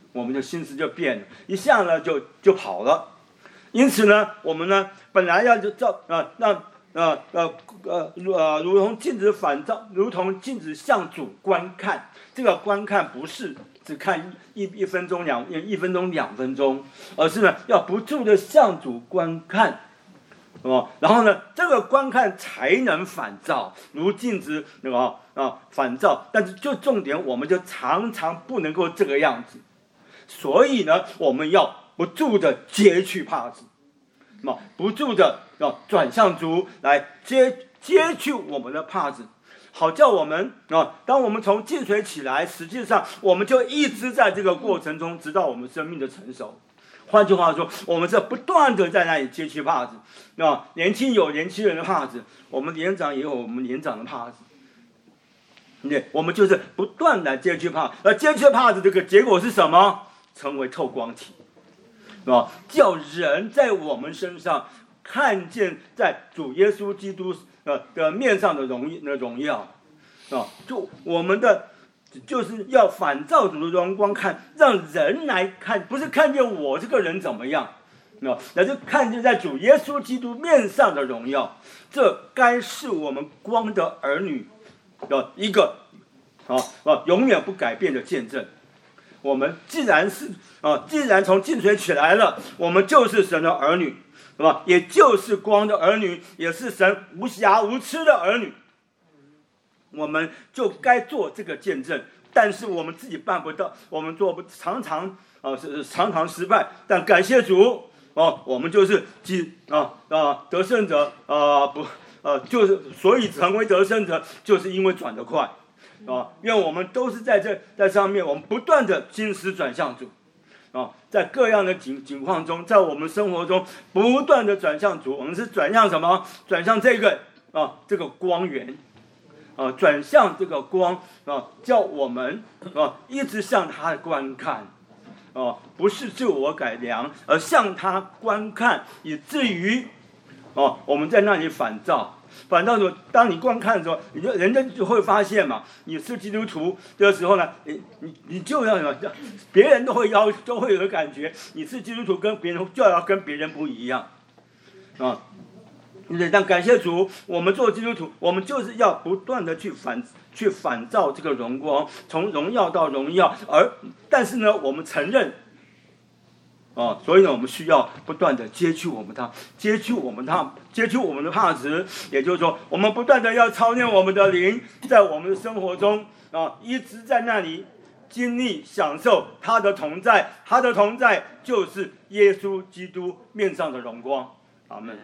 我们的心思就变了，一下呢就就跑了。因此呢，我们呢本来要就照啊让呃呃呃呃如同镜子反照，如同镜子向主观看。这个观看不是只看一一分钟两一分钟两分钟，而是呢要不住的向主观看。哦，然后呢，这个观看才能反照，如镜子那个啊反照。但是就重点，我们就常常不能够这个样子，所以呢，我们要不住的揭去帕子，啊，不住的要转向主来揭揭去我们的帕子，好叫我们啊，当我们从进水起来，实际上我们就一直在这个过程中，直到我们生命的成熟。换句话说，我们是不断的在那里揭去帕子，啊，年轻有年轻人的帕子，我们年长也有我们年长的帕子，对，我们就是不断的揭去帕子，而揭去帕子这个结果是什么？成为透光体，啊，叫人在我们身上看见在主耶稣基督呃的面上的荣的荣耀，啊，就我们的。就是要反照主的荣光看，让人来看，不是看见我这个人怎么样，而是看见在主耶稣基督面上的荣耀。这该是我们光的儿女的一个啊啊永远不改变的见证。我们既然是啊，既然从进水起来了，我们就是神的儿女，是吧？也就是光的儿女，也是神无瑕无疵的儿女。我们就该做这个见证，但是我们自己办不到，我们做不常常啊是常常失败。但感谢主哦，我们就是即啊啊得胜者啊不呃、啊、就是所以成为得胜者，就是因为转得快啊。愿我们都是在这在上面，我们不断的心思转向主啊，在各样的情情况中，在我们生活中不断的转向主。我们是转向什么？转向这个啊这个光源。啊，转向这个光啊，叫我们啊一直向他观看，啊，不是自我改良，而向他观看，以至于啊我们在那里反照，反照的时候，当你观看的时候，你就人家就会发现嘛，你是基督徒的时候呢，你你你就要什么，别人都会要都会有感觉，你是基督徒跟别人就要跟别人不一样，啊。对，但感谢主，我们做基督徒，我们就是要不断的去反去反照这个荣光，从荣耀到荣耀。而但是呢，我们承认，啊，所以呢，我们需要不断的揭去我们它，揭去我们它，揭去我们的帕子。也就是说，我们不断的要操练我们的灵，在我们的生活中啊，一直在那里经历、享受他的同在，他的同在就是耶稣基督面上的荣光。阿们。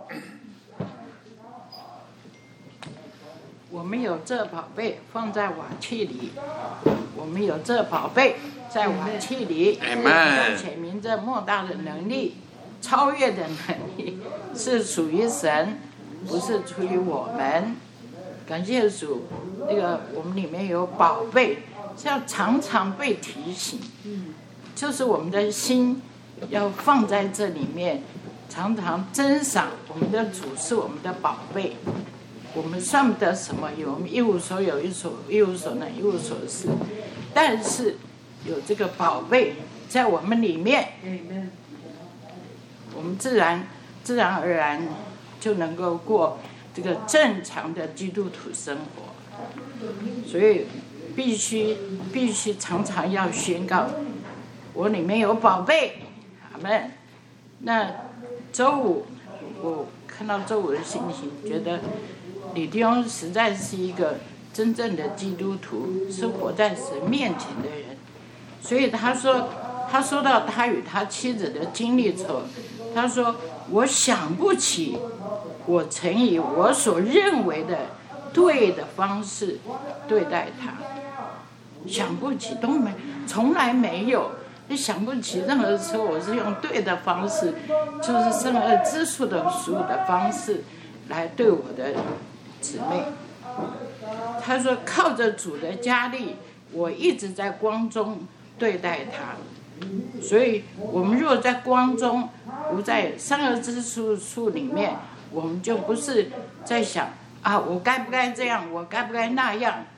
我们有这宝贝放在瓦器里，我们有这宝贝在瓦器里，要显明这莫大的能力，超越的能力，是属于神，不是出于我们。感谢主，那个我们里面有宝贝，是要常常被提醒，就是我们的心要放在这里面，常常珍赏我们的主是我们的宝贝。我们算不得什么，我们一无所有，一所一无所能，一无所失。但是有这个宝贝在我们里面，我们自然自然而然就能够过这个正常的基督徒生活。所以必须必须常常要宣告，我里面有宝贝。阿们。那周五我看到周五的信息，觉得李弟兄实在是一个真正的基督徒，是活在神面前的人。所以他说，他说到他与他妻子的经历之后，他说：“我想不起，我曾以我所认为的对的方式对待他，想不起，都没，从来没有。你想不起任何时候我是用对的方式，就是生而知数的数的方式来对我的姊妹。”他说靠着主的加力，我一直在光中对待他。所以我们如果在光中，不在生而知数数里面，我们就不是在想啊，我该不该这样，我该不该那样，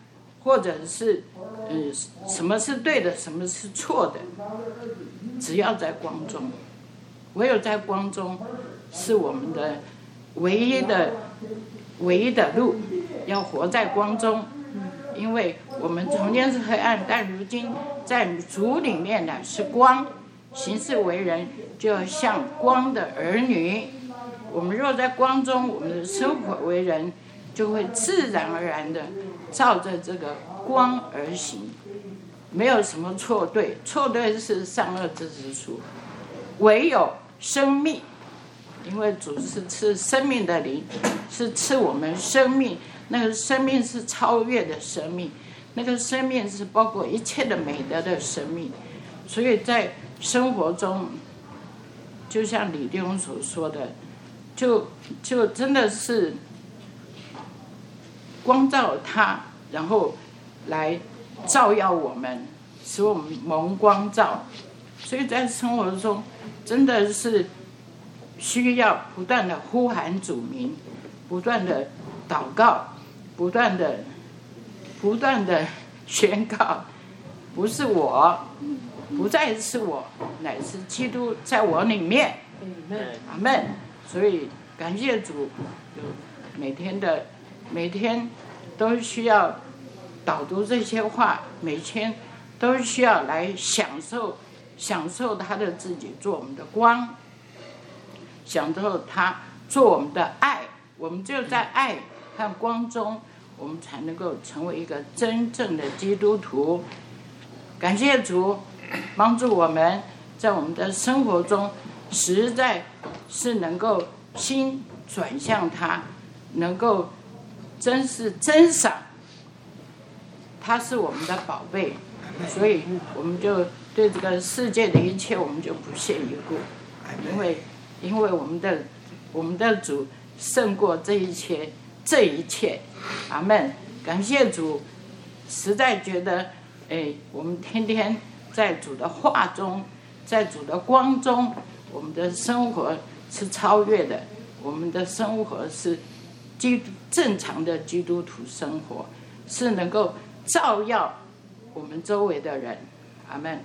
或者是呃什么是对的，什么是错的，只要在光中，唯有在光中是我们的唯一的唯一的路，要活在光中。因为我们从前是黑暗，但如今在主里面呢是光，行事为人就要像光的儿女。我们若在光中，我们的生活为人就会自然而然的照着这个光而行，没有什么错对，错对是善恶之之处，唯有生命。因为主是赐生命的灵，是赐我们生命，那个生命是超越的生命，那个生命是包括一切的美德的生命。所以在生活中，就像李弟兄所说的，就就真的是光照他，然后来照耀我们，使我们蒙光照。所以在生活中真的是需要不断的呼喊主名，不断的祷告，不断的不断的宣告，不是我，不再是我，乃是基督在我里面。阿们。所以感谢主，有每天的每天都需要导读这些话，每天都需要来享受享受他的自己做我们的光，享受他做我们的爱。我们只有在爱和光中，我们才能够成为一个真正的基督徒。感谢主帮助我们在我们的生活中实在是能够心转向他，能够真是珍赏他是我们的宝贝。所以我们就对这个世界的一切我们就不屑一顾，因为因为我们的我们的主胜过这一切这一切。阿们。感谢主，实在觉得哎，我们天天在主的话中，在主的光中，我们的生活是超越的，我们的生活是基正常的基督徒生活，是能够照耀我们周围的人。阿们。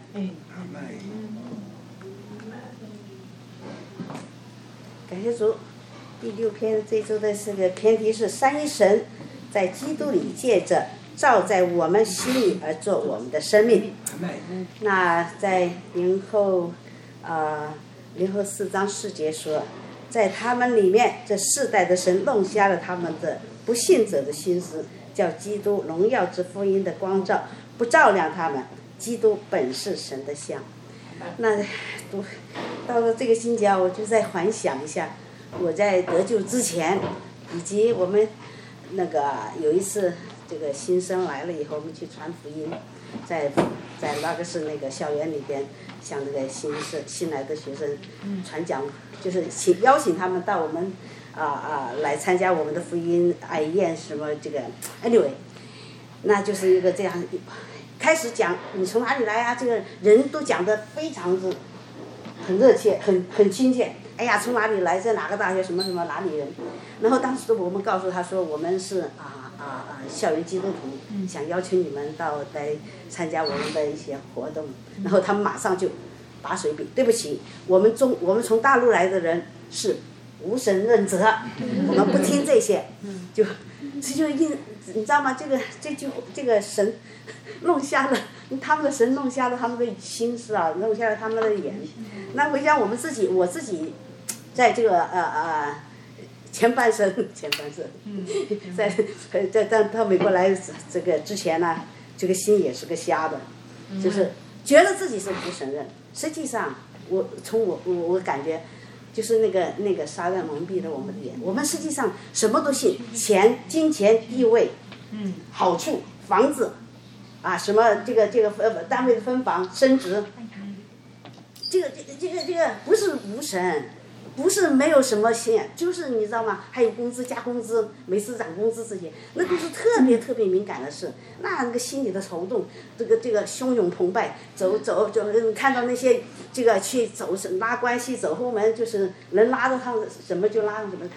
感谢主。第六篇这周的这个篇题是三一神在基督里借着照在我们心里而做我们的生命。那在林后呃林后四章四节说，在他们里面这世代的神弄瞎了他们的不信者的心思，叫基督荣耀之福音的光照不照亮他们。基督本是神的像。那读到了这个经节，我就在幻想一下我在得救之前，以及我们那个有一次这个新生来了以后，我们去传福音，在在拉克市那个校园里边向这个新生新来的学生传讲，就是请邀请他们到我们啊啊来参加我们的福音爱宴什么这个 anyway， 那就是一个这样开始讲你从哪里来啊，这个人都讲得非常之很热切，很很亲切。哎呀，从哪里来，在哪个大学，什么什么哪里人。然后当时我们告诉他说，我们是啊啊啊校园基督徒，想邀请你们到来参加我们的一些活动。然后他们马上就打水笔，对不起，我们中我们从大陆来的人是无神论者，我们不听这些。就这就印你知道吗？这个这句这个神弄瞎了他们的神，弄瞎了他们的心思啊，弄瞎了他们的眼。那回想我们自己，我自己在这个呃呃前半生前半生，在在在到美国来这个之前呢，这个心也是个瞎的，就是觉得自己是不承认。实际上，我从我我我感觉，就是那个那个撒旦蒙蔽了我们的眼，我们实际上什么都信，钱、金钱、地位、好处、房子。啊，什么这个这个呃单位的分房升职，这个这个这个这个不是无神，不是没有什么信，就是你知道吗？还有工资加工资，每次涨工资这些，那都是特别特别敏感的事。那那个心里的冲动，这个这个汹涌澎湃，走走走，看到那些这个去走拉关系走后门，就是能拉到他什么就拉上什么。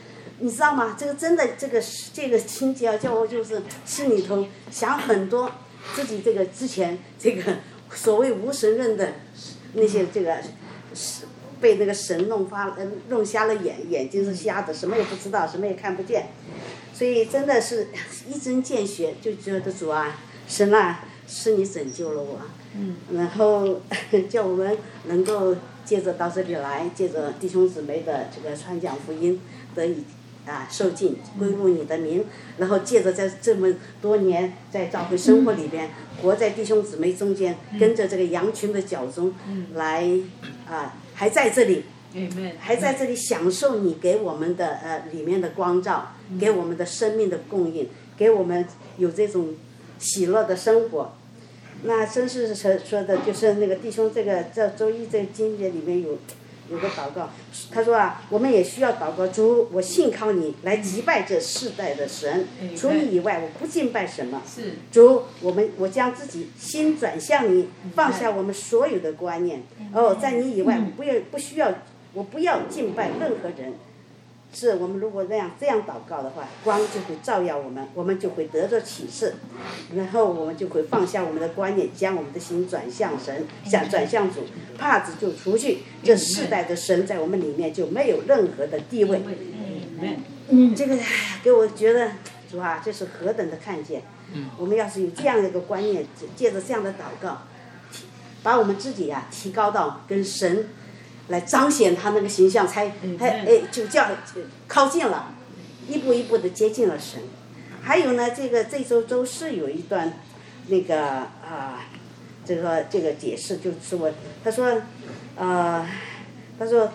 你知道吗？这个真的这个这个情节啊，叫我就是心里头想很多自己这个之前这个所谓无神论的那些这个被那个神弄发呃弄瞎了眼，眼睛是瞎的，什么也不知道，什么也看不见。所以真的是一针见血，就觉得主啊，神啊，是你拯救了我，嗯，然后叫我们能够借着到这里来，借着弟兄姊妹的这个传讲福音，得以啊受尽归入你的名，然后借着在这么多年在教会生活里边，活在弟兄姊妹中间，跟着这个羊群的脚中来啊，还在这里。还在这里享受你给我们的呃里面的光照，给我们的生命的供应，给我们有这种喜乐的生活。那真是说说的就是那个弟兄这个这周一这经节里面有有个祷告，他说啊，我们也需要祷告，主，我信靠你来击败这世代的神，除你以外我不敬拜什么。主，我们我将自己心转向你，放下我们所有的观念，哦，在你以外我不要不需要。我不要敬拜任何人，是我们如果这样这样祷告的话，光就会照耀我们，我们就会得着启示，然后我们就会放下我们的观念，将我们的心转向神，想转向主，帕子就除去，这世代的神在我们里面就没有任何的地位。嗯，这个给我觉得主啊，这是何等的看见！我们要是有这样的一个观念，借着这样的祷告，把我们自己呀、啊、提高到跟神。来彰显他那个形象，才还哎就叫靠近了，一步一步的接近了神。还有呢，这个这周周四有一段那个啊，这个这个解释就是我他说呃他说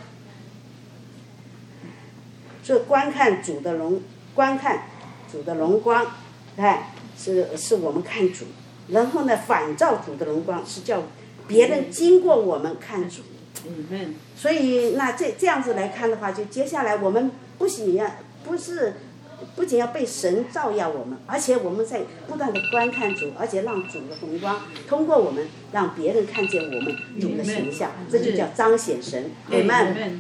说观看主的荣观看主的荣光，哎是是我们看主，然后呢反照主的荣光是叫别人经过我们看主。所以那这这样子来看的话，就接下来我们不仅要不是不仅要被神照耀我们，而且我们在不断的观看主，而且让主的荣光通过我们让别人看见我们主的形象，这就叫彰显神。阿们。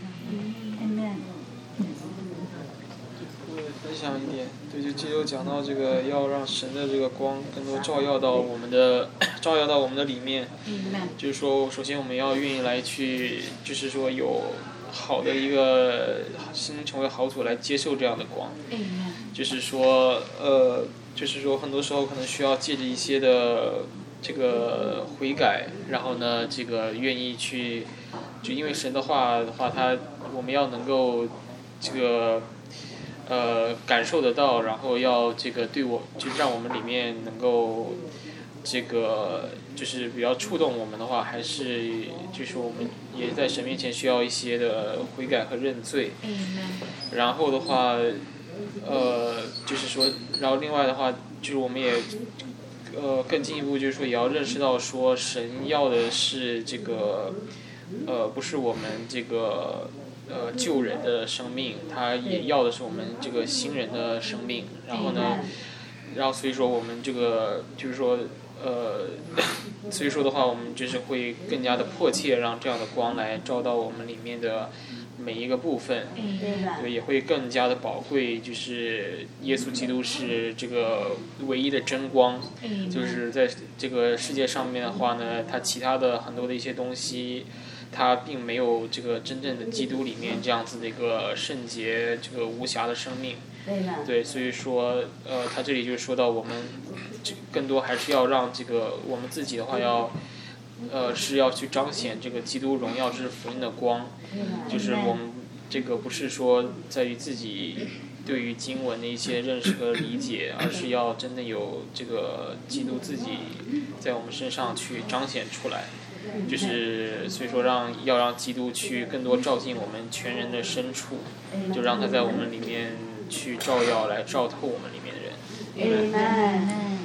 分享一点，对，就基督讲到这个要让神的这个光更多照耀到我们的照耀到我们的里面，就是说首先我们要愿意来去就是说有好的一个心成为好主来接受这样的光，就是说呃就是说很多时候可能需要借着一些的这个悔改，然后呢这个愿意去就因为神的话的话他我们要能够这个呃，感受得到，然后要这个对我，就让我们里面能够，这个就是比较触动我们的话，还是就是我们也在神面前需要一些的悔改和认罪。然后的话，呃，就是说，然后另外的话，就是我们也，呃，更进一步就是说，也要认识到说，神要的是这个，呃，不是我们这个。呃，旧人的生命，他也要的是我们这个新人的生命。然后呢，然后所以说我们这个就是说，呃，所以说的话，我们就是会更加的迫切让这样的光来照到我们里面的每一个部分，对，也会更加的宝贵。就是耶稣基督是这个唯一的真光，就是在这个世界上面的话呢，他其他的很多的一些东西。它并没有这个真正的基督里面这样子的一个圣洁、这个无瑕的生命，对，所以说，呃，他这里就说到我们，更多还是要让这个我们自己的话要，呃，是要去彰显这个基督荣耀之福音的光，就是我们这个不是说在于自己对于经文的一些认识和理解，而是要真的有这个基督自己在我们身上去彰显出来。就是所以说让要让基督去更多照进我们全人的深处，就让他在我们里面去照耀，来照透我们里面的人。 嗯，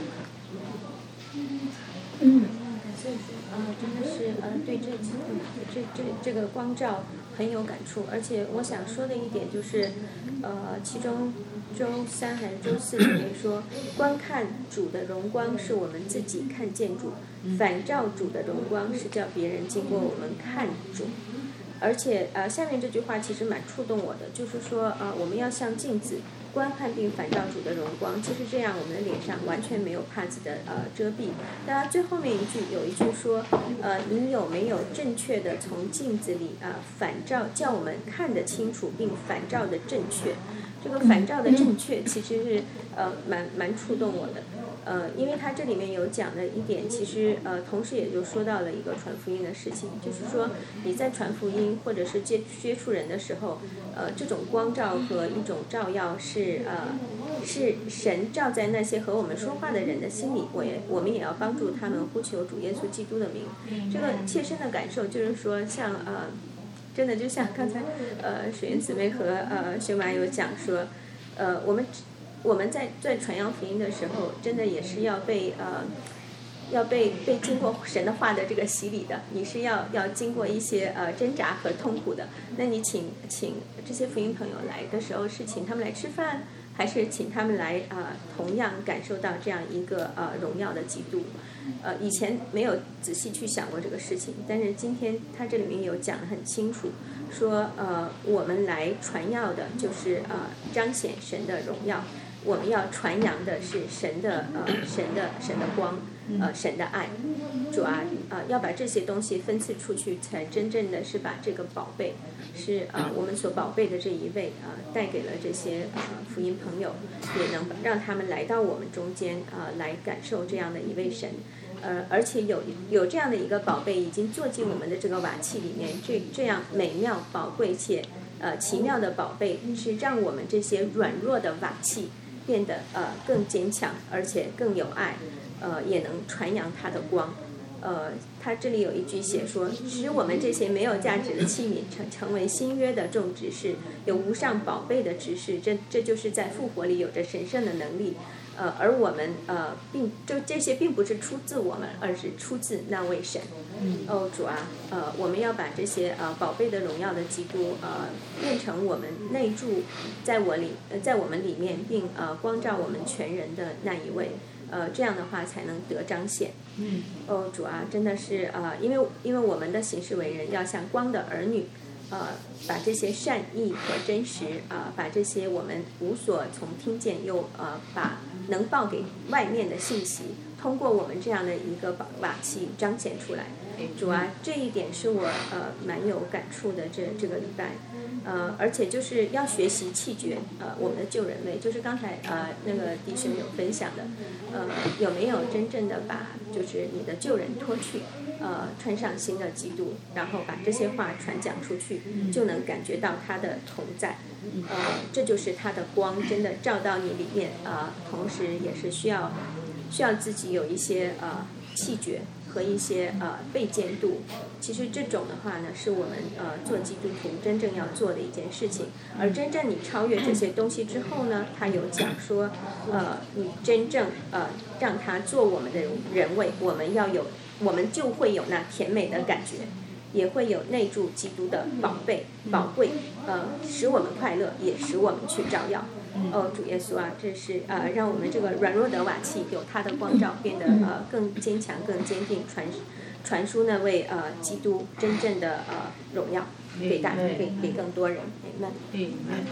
嗯，呃，真的是呃对这这这这个光照很有感触，而且我想说的一点就是，呃，其中周三还是周四里面说，观看主的荣光是我们自己看见主，反照主的荣光是叫别人经过我们看主。 而且呃，下面这句话其实蛮触动我的，就是说呃，我们要像镜子观看并反照主的荣光。其实这样，我们的脸上完全没有帕子的呃遮蔽。当然，最后面一句有一句说，呃，你有没有正确的从镜子里啊、呃、反照，叫我们看得清楚并反照的正确。这个反照的正确其实是呃蛮蛮触动我的。呃，因为他这里面有讲的一点，其实呃，同时也就说到了一个传福音的事情，就是说你在传福音或者是接接触人的时候，呃，这种光照和一种照耀是呃，是神照在那些和我们说话的人的心里，我也我们也要帮助他们呼求主耶稣基督的名。这个切身的感受就是说，像呃，真的就像刚才呃水云姊妹和呃修马有讲说，呃，我们。我们在在传扬福音的时候，真的也是要被呃，要被被经过神的话的这个洗礼的。你是要要经过一些呃挣扎和痛苦的。那你请请这些福音朋友来的时候，是请他们来吃饭，还是请他们来啊、呃、同样感受到这样一个呃荣耀的基督？呃，以前没有仔细去想过这个事情，但是今天他这里面有讲得很清楚，说呃我们来传耀的就是呃彰显神的荣耀。我们要传扬的是神的呃神的神的光，呃神的爱，主啊呃要把这些东西分赐出去，才真正的是把这个宝贝，是呃我们所宝贝的这一位啊、呃、带给了这些呃福音朋友，也能让他们来到我们中间啊、呃、来感受这样的一位神。呃，而且有有这样的一个宝贝已经坐进我们的这个瓦器里面，这这样美妙宝贵且呃奇妙的宝贝，是让我们这些软弱的瓦器变得呃更坚强，而且更有爱，呃也能传扬它的光。呃，他这里有一句写说，使我们这些没有价值的器皿成成为新约的众执事，有无上宝贝的执事，这这就是在复活里有着神圣的能力。呃，而我们呃，并就这些并不是出自我们，而是出自那位神。哦，主啊，呃，我们要把这些呃宝贝的荣耀的基督呃变成我们内住在我里，呃，在我们里面，并呃光照我们全人的那一位。呃，这样的话才能得彰显。哦，主啊，真的是呃，因为因为我们的行事为人要像光的儿女。呃，把这些善意和真实啊、呃，把这些我们无所从听见又呃，把能报给外面的信息，通过我们这样的一个瓦器彰显出来。主啊，这一点是我呃蛮有感触的这这个礼拜，呃，而且就是要学习弃绝呃我们的旧人类，就是刚才呃那个弟兄有分享的，呃有没有真正的把就是你的旧人脱去？呃，穿上新的基督，然后把这些话传讲出去，就能感觉到他的同在。呃，这就是他的光真的照到你里面啊、呃，同时也是需要需要自己有一些呃气绝和一些呃被监督。其实这种的话呢，是我们呃做基督徒真正要做的一件事情。而真正你超越这些东西之后呢，他有讲说，呃，你真正呃让他做我们的人位，我们要有。我们就会有那甜美的感觉，也会有内住基督的宝贝、宝贵，呃，使我们快乐，也使我们去照耀。哦，主耶稣啊，这是呃，让我们这个软弱的瓦器有它的光照，变得呃更坚强、更坚定，传传输那位呃基督真正的呃荣耀给大给给更多人。Amen。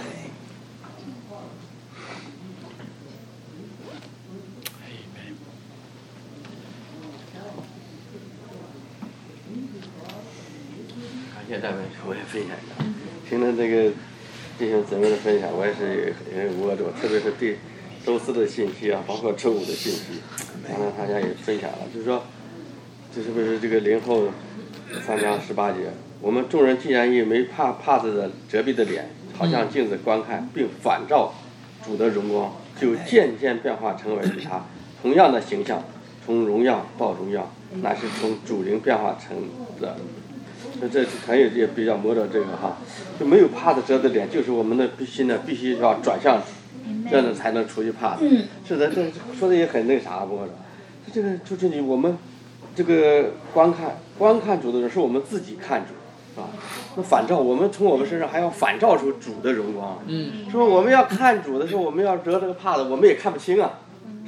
谢谢大卫，我也分享一下。听了这个弟兄姊妹的分享，我也是也有摸着，特别是对周四的信息啊，包括周五的信息，刚才大家也分享了，就是说，这是不是这个零后三章十八节？我们众人既然以没帕帕子的遮蔽的脸，好像镜子观看，并反照主的荣光，就渐渐变化成为与他同样的形象，从荣耀到荣耀，乃是从主灵变化成的。这这可以也比较摸着这个哈，就没有帕子遮的脸，就是我们的必须呢，必须要转向主，这样子才能除去帕子。是的，这说的也很那啥，不过这个就是你我们这个观看观看主的人，是我们自己看主，是吧？那反照我们从我们身上还要反照出主的荣光。嗯，说我们要看主的时候，我们要遮这个帕子，我们也看不清啊，是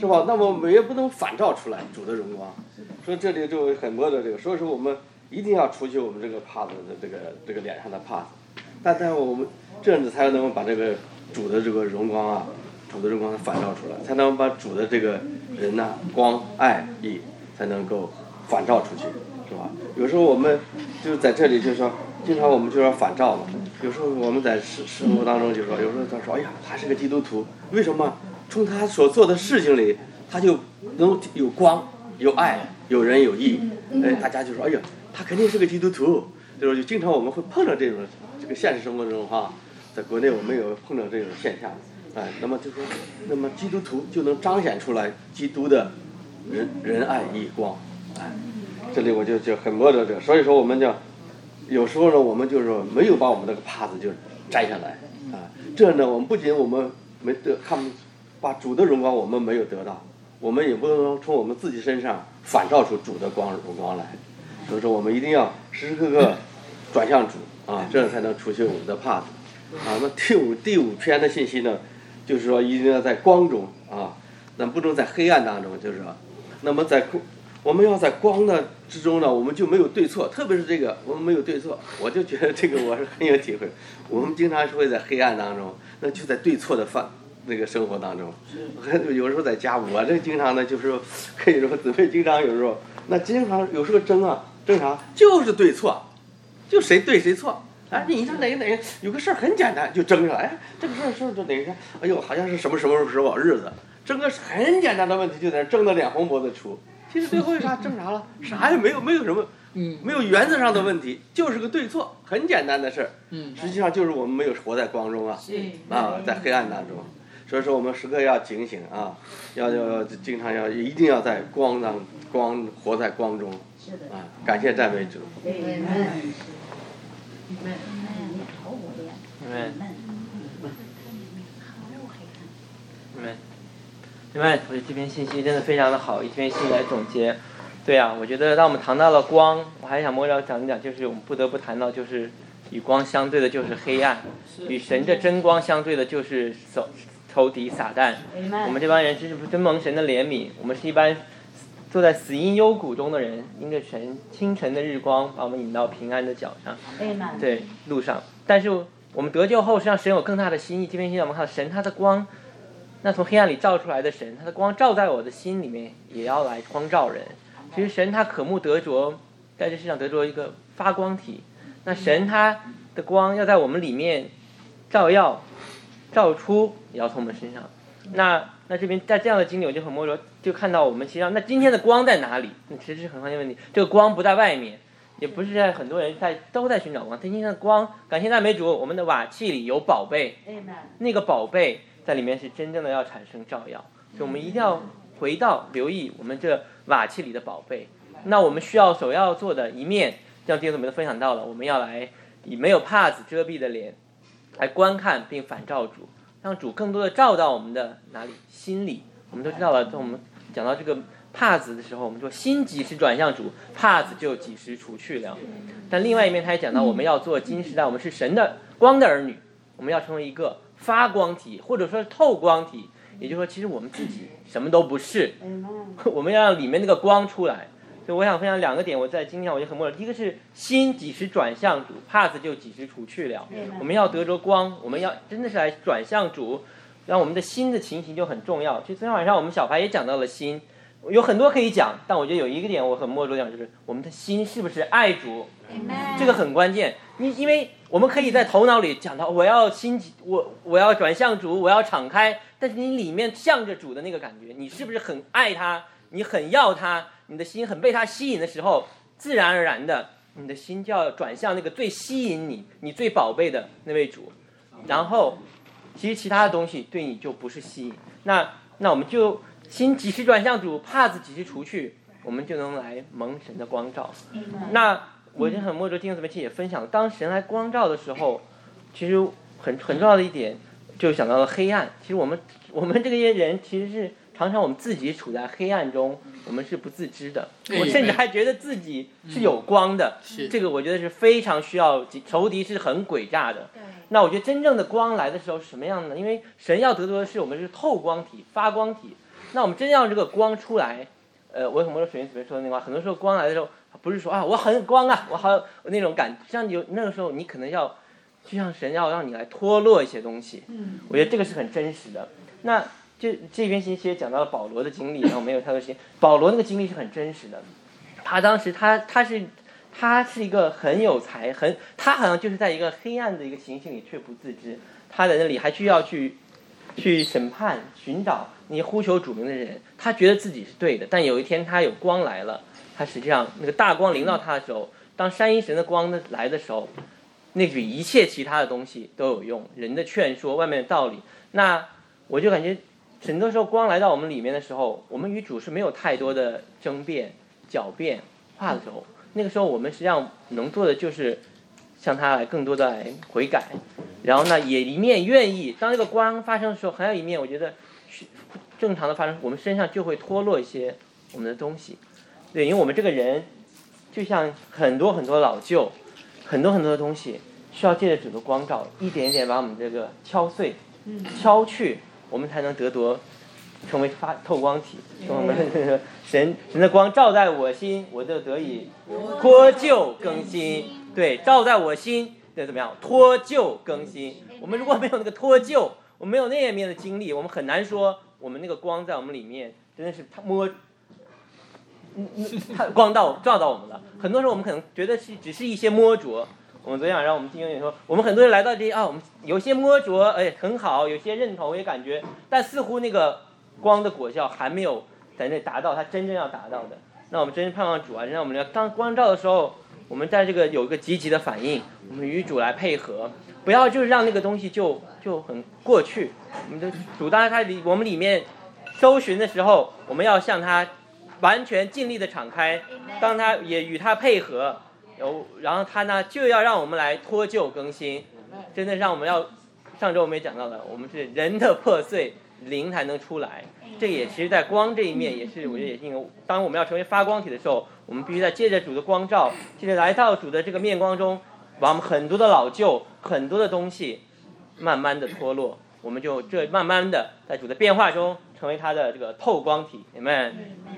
是吧？那么我们也不能反照出来主的荣光。所以这里就很多的这个，所以说我们一定要除去我们这个帕子的这个这个脸上的帕子，但但我们这样子才能把这个主的这个荣光啊，主的荣光反照出来，才能把主的这个人呐、啊、光爱义才能够反照出去，是吧？有时候我们就在这里就说，经常我们就要反照嘛。有时候我们在生生活当中就说，有时候他说，哎呀，他是个基督徒，为什么？从他所做的事情里，他就能有光、有爱、有仁有义。哎，大家就说，哎呀，他肯定是个基督徒。就是就经常我们会碰到这种这个现实生活中哈，在国内我们有碰到这种现象。哎，那么就说，那么基督徒就能彰显出来基督的仁仁爱义光。哎，这里我就就很摸着这个，所以说我们就有时候呢，我们就是说没有把我们这个帕子就摘下来啊。这样呢，我们不仅我们没得看把主的荣光我们没有得到，我们也不能从我们自己身上反照出主的光荣光来。所以说，我们一定要时时刻刻转向主啊，这样才能除去我们的帕子啊。那第五第五篇的信息呢，就是说一定要在光中啊，那不能在黑暗当中，就是说，那么在我们要在光的之中呢，我们就没有对错，特别是这个我们没有对错，我就觉得这个我是很有体会。我们经常是会在黑暗当中，那就在对错的范那个生活当中。有时候在家，我这经常呢就是可以说姊妹经常有时候那经常有时候争啊争啥，就是对错，就谁对谁错。哎，你说哪个哪个有个事儿很简单就争上，哎，这个事儿是不是哪个？哎呦，好像是什么什么时候日子，争个很简单的问题就在那争得脸红脖子粗。其实最后有啥争啥了？啥也没有，没有什么，没有原则上的问题，就是个对错，很简单的事儿。实际上就是我们没有活在光中啊，啊，在黑暗当中。所以说我们时刻要警醒啊，要要经常要一定要在光当光活在光中啊！感谢赞美主。 嗯，另外，我觉得这篇信息真的非常的好，一篇信息来总结。对啊，我觉得当我们谈到了光，我还想摸着讲一讲，就是我们不得不谈到，就是与光相对的就是黑暗，与神的真光相对的就是仇仇敌撒旦。我们这帮人真是真蒙神的怜悯，我们是一般坐在死荫幽谷中的人，因着神清晨的日光把我们引到平安的脚上，对路上。但是我们得救后，实际上神有更大的心意。这篇信息我们看到神他的光，那从黑暗里照出来的神，他的光照在我的心里面，也要来光照人。其实神他渴慕得着，在这世上得着一个发光体。那神他的光要在我们里面照耀、照出，也要从我们身上。那那这边在这样的经历，我就很摸着，就看到我们其实上，那今天的光在哪里？那其实是很关键问题。这个光不在外面，也不是在很多人在都在寻找光。今天的光，感谢赞美主，我们的瓦器里有宝贝，那个宝贝在里面是真正的要产生照耀，所以我们一定要回到留意我们这瓦器里的宝贝。那我们需要首要做的一面，像弟兄姊妹都分享到了，我们要来以没有帕子遮蔽的脸来观看并反照主，让主更多的照到我们的哪里心里。我们都知道了，当我们讲到这个帕子的时候，我们说心几时转向主，帕子就几时除去了。但另外一面他也讲到，我们要做今时代，我们是神的光的儿女，我们要成为一个发光体，或者说是透光体。也就是说，其实我们自己什么都不是，我们要让里面那个光出来。所以我想分享两个点，我在今天我就很默认。第一个是心几时转向主，帕子就几时除去了。我们要得着光，我们要真的是来转向主，让我们的心的情形就很重要。其实昨天晚上我们小白也讲到了心，有很多可以讲，但我觉得有一个点我很默着讲，就是我们的心是不是爱主，这个很关键。你因为我们可以在头脑里讲到我要心，我我要转向主，我要敞开，但是你里面向着主的那个感觉，你是不是很爱他，你很要他，你的心很被他吸引的时候，自然而然的你的心就要转向那个最吸引你你最宝贝的那位主，然后其实其他的东西对你就不是吸引。那那我们就心几时转向主，帕子几时除去，我们就能来蒙神的光照。那我就很默着弟兄姊妹也分享，当神来光照的时候，其实很很重要的一点就想到了黑暗。其实我们我们这些人其实是常常我们自己处在黑暗中，我们是不自知的，我甚至还觉得自己是有光的。嗯、这个我觉得是非常需要，仇敌是很诡诈的。那我觉得真正的光来的时候是什么样的？因为神要得到的是我们是透光体、发光体。 那我们真要这个光出来，呃，我很多水晶姊妹说的那话，很多时候光来的时候，不是说啊我很光啊，我好那种感，像有那个时候你可能要，就像神要让你来脱落一些东西，我觉得这个是很真实的。那这这篇信息也讲到了保罗的经历，然后没有太多时间，保罗那个经历是很真实的，他当时他他是。他是一个很有才，很他好像就是在一个黑暗的一个情形里却不自知，他在那里还需要去去审判寻找那些呼求主名的人，他觉得自己是对的，但有一天他有光来了，他实际上那个大光临到他的时候，当三一神的光来的时候，那比一切其他的东西都有用，人的劝说，外面的道理。那我就感觉很多时候光来到我们里面的时候，我们与主是没有太多的争辩狡辩话的时候，那个时候我们实际上能做的就是向他来更多的来悔改，然后呢也一面愿意，当这个光发生的时候，还有一面我觉得正常的发生，我们身上就会脱落一些我们的东西。对，因为我们这个人就像很多很多老旧很多很多的东西需要借着主的光照一点一点把我们这个敲碎敲去，我们才能得夺成为发透光体，我们神神的光照在我心，我就得以脱旧更新。对，照在我心，那怎么样？脱旧更新。我们如果没有那个脱旧，我们没有那一面的经历，我们很难说我们那个光在我们里面真的是摸，它光到照到我们了。很多时候我们可能觉得是只是一些摸着。我们昨天晚上我们听友说，我们很多人来到这里啊，我们有些摸着，哎，很好，有些认同，也感觉，但似乎那个光的果效还没有在那达到他真正要达到的。那我们真正盼望主啊，让我们要当光照的时候，我们在这个有一个积极的反应，我们与主来配合，不要就是让那个东西就就很过去。我们的主当他里我们里面搜寻的时候，我们要向他完全尽力的敞开，当他也与他配合。有，然后他呢就要让我们来脱旧更新，真的让我们要，上周我们也讲到了，我们是人的破碎，灵才能出来。这也其实在光这一面也是，我觉得也是因为，当我们要成为发光体的时候，我们必须在借着主的光照，借着来到主的这个面光中，把我们很多的老旧、很多的东西慢慢的脱落，我们就这慢慢的在主的变化中成为他的这个透光体。Amen。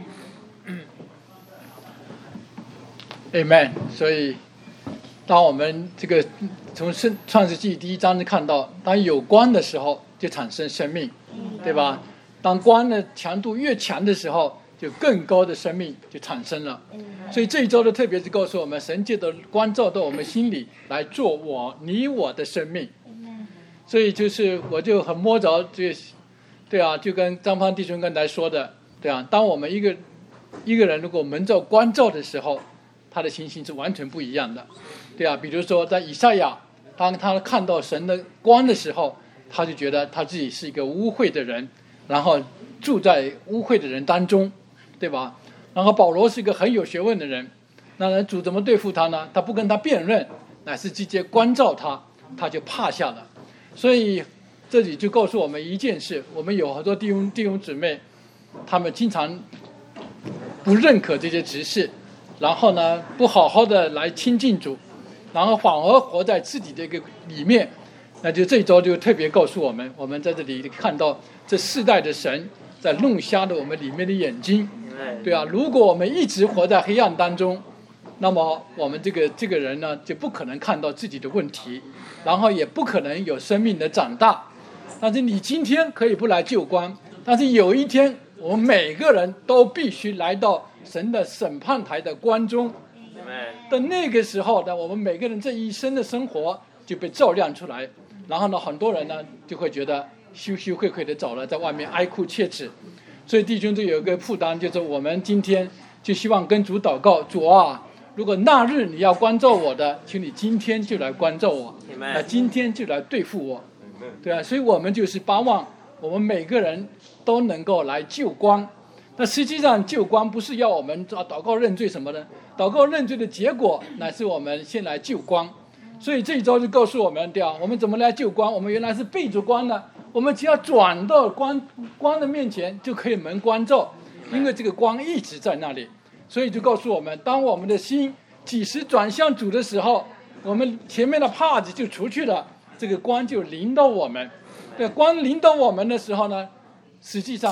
Amen。所以，当我们这个从圣创世纪第一章就看到，当有光的时候，就产生生命，对吧？当光的强度越强的时候，就更高的生命就产生了。所以这一周的特别是告诉我们，神借着光照到我们心里来做我你我的生命。所以就是我就很摸着，这对啊，就跟张胖弟兄刚才说的，对啊，当我们一个一个人如果蒙照光照的时候，他的情形是完全不一样的，对啊，比如说在以赛亚，当他看到神的光的时候，他就觉得他自己是一个污秽的人，然后住在污秽的人当中，对吧？然后保罗是一个很有学问的人，那主怎么对付他呢？他不跟他辩论，乃是直接关照他，他就趴下了。所以这里就告诉我们一件事，我们有很多弟兄弟兄姊妹，他们经常不认可这些执事，然后呢不好好的来亲近主，然后反而活在自己的一个里面。那就这一周就特别告诉我们，我们在这里看到这世代的神在弄瞎了我们里面的眼睛，对啊，如果我们一直活在黑暗当中，那么我们这个这个人呢就不可能看到自己的问题，然后也不可能有生命的长大。但是你今天可以不来救光，但是有一天我们每个人都必须来到神的审判台的光中，的那个时候呢，我们每个人这一生的生活就被照亮出来。然后呢，很多人呢就会觉得羞羞愧愧的走了，在外面哀哭切齿。所以弟兄就有一个负担，就是我们今天就希望跟主祷告，主啊，如果那日你要关照我的，请你今天就来关照我，那今天就来对付我，对啊。所以我们就是巴望我们每个人都能够来救光。那实际上救光不是要我们祷告认罪什么的，祷告认罪的结果乃是我们先来救光。所以这一周就告诉我们，对啊，我们怎么来救光？我们原来是背着光的，我们只要转到光光的面前就可以蒙光照，因为这个光一直在那里。所以就告诉我们，当我们的心几时转向主的时候，我们前面的帕子就出去了，这个光就临到我们。对，光临到我们的时候呢，实际上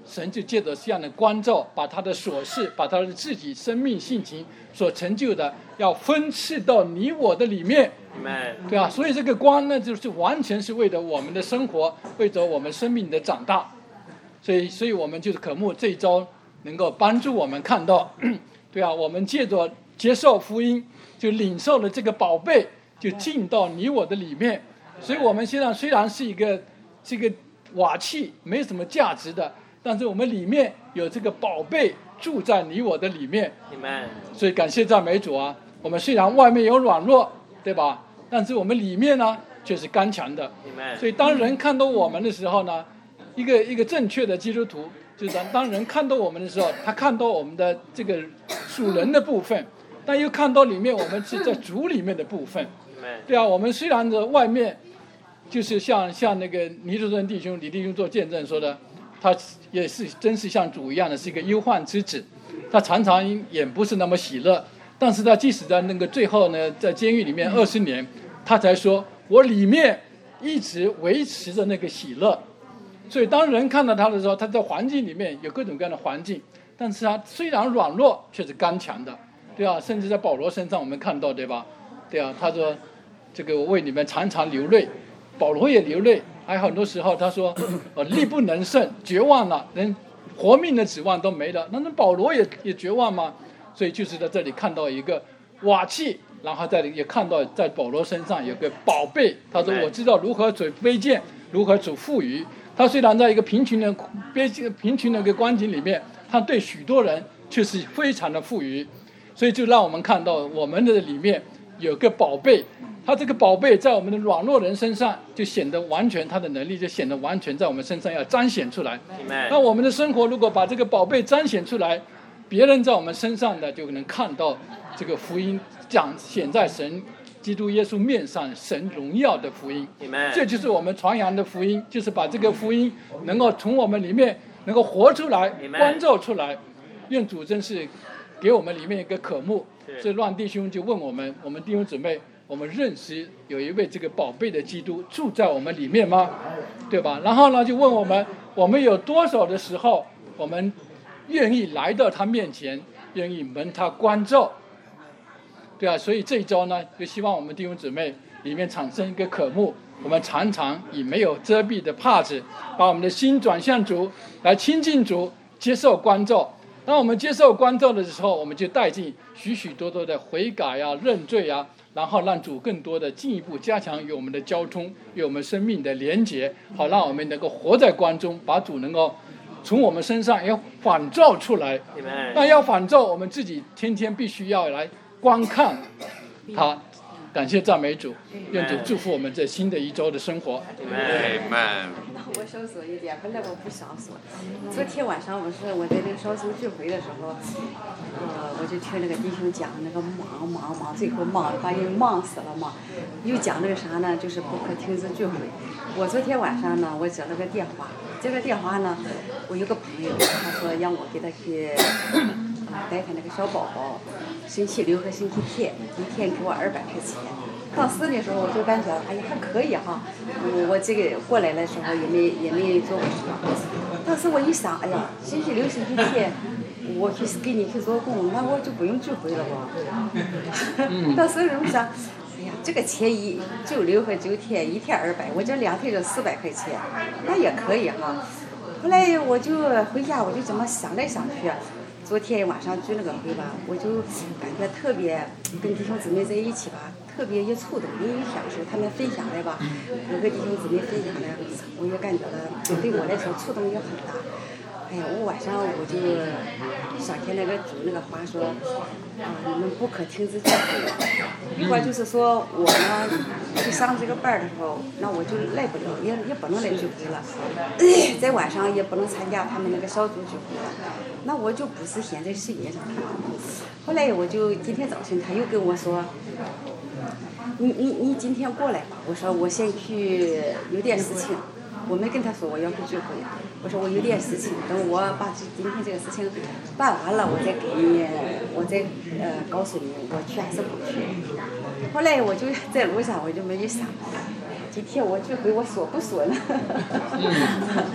神就借着这样的光照，把他的所事，把他的自己生命性情所成就的，要分赐到你我的里面，对啊，所以这个光呢，就是完全是为了我们的生活，为着我们生命的长大，所以，所以我们就是渴慕这一招能够帮助我们看到，对啊，我们借着接受福音，就领受了这个宝贝，就进到你我的里面，所以我们现在虽然是一个这个瓦器，没什么价值的。但是我们里面有这个宝贝住在你我的里面，所以感谢赞美主啊！我们虽然外面有软弱，对吧？但是我们里面呢却是刚强的。所以当人看到我们的时候呢，一个一个正确的基督徒，就是当人看到我们的时候，他看到我们的这个属人的部分，但又看到里面我们是在主里面的部分。对啊，我们虽然在外面，就是像像那个尼主任弟兄、李弟兄做见证说的。他也是真是像主一样的是一个忧患之子，他常常也不是那么喜乐，但是他即使在那个最后呢，在监狱里面二十年，他才说我里面一直维持着那个喜乐。所以当人看到他的时候，他在环境里面有各种各样的环境，但是他虽然软弱，却是刚强的，对啊，甚至在保罗身上我们看到，对吧？对啊，他说这个我为你们常常流泪，保罗也流泪。还有很多时候他说呃力不能胜，绝望了，连活命的指望都没了，那那保罗也也绝望吗？所以就是在这里看到一个瓦器，然后在也看到在保罗身上有个宝贝，他说我知道如何处卑贱，如何处富裕。他虽然在一个贫穷的贫穷的一个光景里面，他对许多人却是非常的富裕，所以就让我们看到我们的里面有个宝贝。他这个宝贝在我们的软弱人身上就显得完全，他的能力就显得完全在我们身上要彰显出来。那我们的生活如果把这个宝贝彰显出来，别人在我们身上的就能看到这个福音讲显在神基督耶稣面上神荣耀的福音。这就是我们传扬的福音，就是把这个福音能够从我们里面能够活出来，关照出来。愿主真是给我们里面一个渴慕。所以乱弟兄就问我们，我们弟兄姊妹，我们认识有一位这个宝贝的基督住在我们里面吗？对吧？然后呢，就问我们，我们有多少的时候，我们愿意来到他面前，愿意蒙他关照？对啊，所以这一周呢，就希望我们弟兄姊妹里面产生一个渴慕，我们常常以没有遮蔽的帕子，把我们的心转向主，来亲近主，接受关照。当我们接受关照的时候，我们就带进许许多多的悔改啊、认罪啊，然后让主更多的进一步加强与我们的交通，与我们生命的连结，好让我们能够活在光中，把主能够从我们身上要反照出来。那要反照，我们自己天天必须要来观看他。感谢赞美主，愿主祝福我们这新的一周的生活。 那我少说一点，本来我不想说。昨天晚上我是我在那个少数聚会的时候，呃，我就听那个弟兄讲那个忙忙忙，最后忙把人忙死了嘛。又讲那个啥呢，就是不可停止聚会。我昨天晚上呢，我接了个电话，这个电话呢，我有个朋友，他说让我给他去呃带他那个小宝宝。星期六和星期天，一天给我二百块钱。当时的时候我就感觉，哎呀还可以哈。我我这个过来的时候也没也没做过什么。当时我一想，哎呀，星期六星期天我去给你去做工，那我就不用聚会了吧。当时我想，哎呀，这个钱一周六和周天一天二百，我这两天就四百块钱，那也可以哈。后来我就回家，我就这么想来想去。昨天晚上聚那个会吧，我就感觉特别跟弟兄姊妹在一起吧，特别也触动，也有享受。他们分享的吧，有个弟兄姊妹分享的，我也感觉到对我来说触动也很大。哎呀，我晚上我就想起那个主那个话说，啊，你们不可停止聚会。如果就是说我呢去上这个班的时候，那我就来不了，也也不能来聚会了，在晚上也不能参加他们那个小组聚会了。那我就不是现在世界上的。后来我就今天早晨他又跟我说，你你你今天过来吧。我说我先去有点事情，我没跟他说我要去聚会。我说我有点事情，等我把今天这个事情办完了，我再给你，我再呃告诉你我去还是不去。后来我就在路上我就没有想，今天我聚会我说不说呢？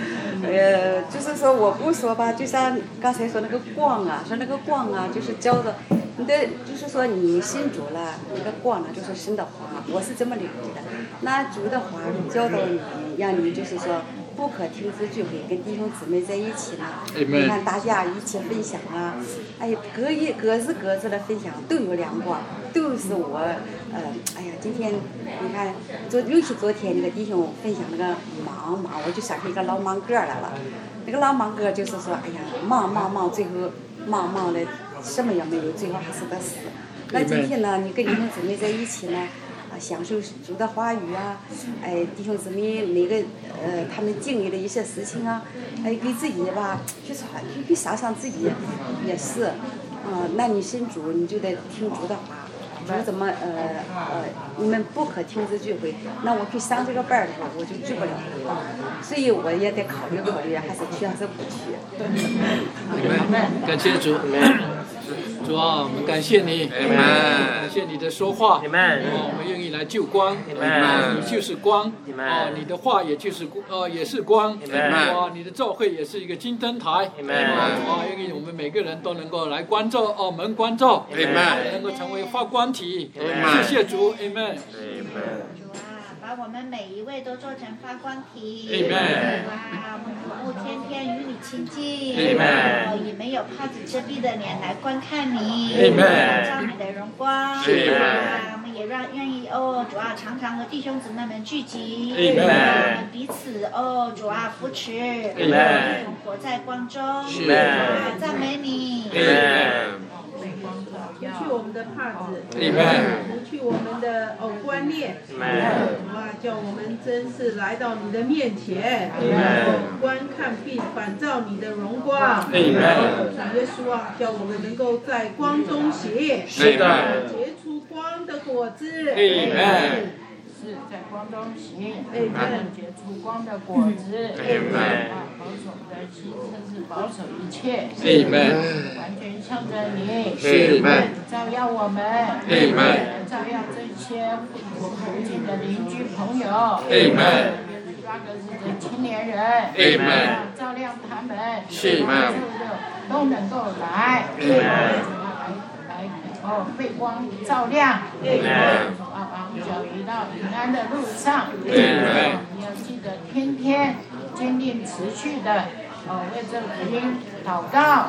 呃，就是说我不说吧，就像刚才说那个光啊，说那个光啊，就是教的，你的就是说你信主了，那个光呢就是神的话，我是这么理解的。那主的话教导你，让你就是说不可停止聚会，跟弟兄姊妹在一起呢。你看大家一起分享啊，哎呀，各一各自各自的分享都有亮光，都是我呃，哎呀，今天你看昨尤其昨天那个弟兄分享那个忙忙，我就想起一个老忙哥来了。那个老忙哥就是说，哎呀，忙忙忙，最后忙忙的什么也没有，最后还是得死。那今天呢，你跟弟兄姊妹在一起呢？享受主的话语啊，哎，弟兄姊妹每个呃他们经历的一些事情啊，哎，给自己吧，去传，去去想想自己也是，嗯、呃，那你信主，你就得听主的话，主怎么呃呃，你们不可停止聚会，那我去上这个班儿的时候，我就聚不了会了，所以我也得考虑考虑，还是去还是不去。 感谢主。主啊，我们感谢你，感谢你的说话，哦，我们愿意来救光，你就是光，哦，你的话也就是呃也是光，哇，你的教会也是一个金灯台，哇，愿意我们每个人都能够来关照澳门关照，能够成为发光体，谢谢主 ，Amen。 把我们每一位都做成发光体， Amen。 哇，我们服务天天与你亲近， Amen。 以没有帕子遮蔽的脸来观看你， Amen。 照你的荣光， Amen。 我们也让愿意哦，主啊，常常和弟兄姊妹们聚集， Amen。 我们彼此哦，主啊扶持， Amen。 活在光中， Amen。 赞美你。 Amen。 除去我们的帕子，除 Amen。 去我们的哦观念，哇，叫我们真是来到你的面前，观看并反照你的荣光。主耶稣啊，叫我们能够在光中行， 是的， 结出光的果子。 是在光中行，能结出光的果子。啊，保守我们的心，甚至保守一切，完全向着你，照耀我们，照耀这些附近的邻居朋友，那个是的青年人，照亮他们，都能够来，来哦，被光照亮，啊，把我们脚移到平安的路上。你要记得天天坚定持续的哦，为这福音祷告。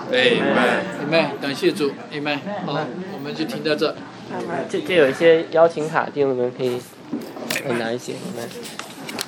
Amen，感谢主 ，Amen。好，我们就停到这。 这这有一些邀请卡，弟兄们可以拿一些，Amen。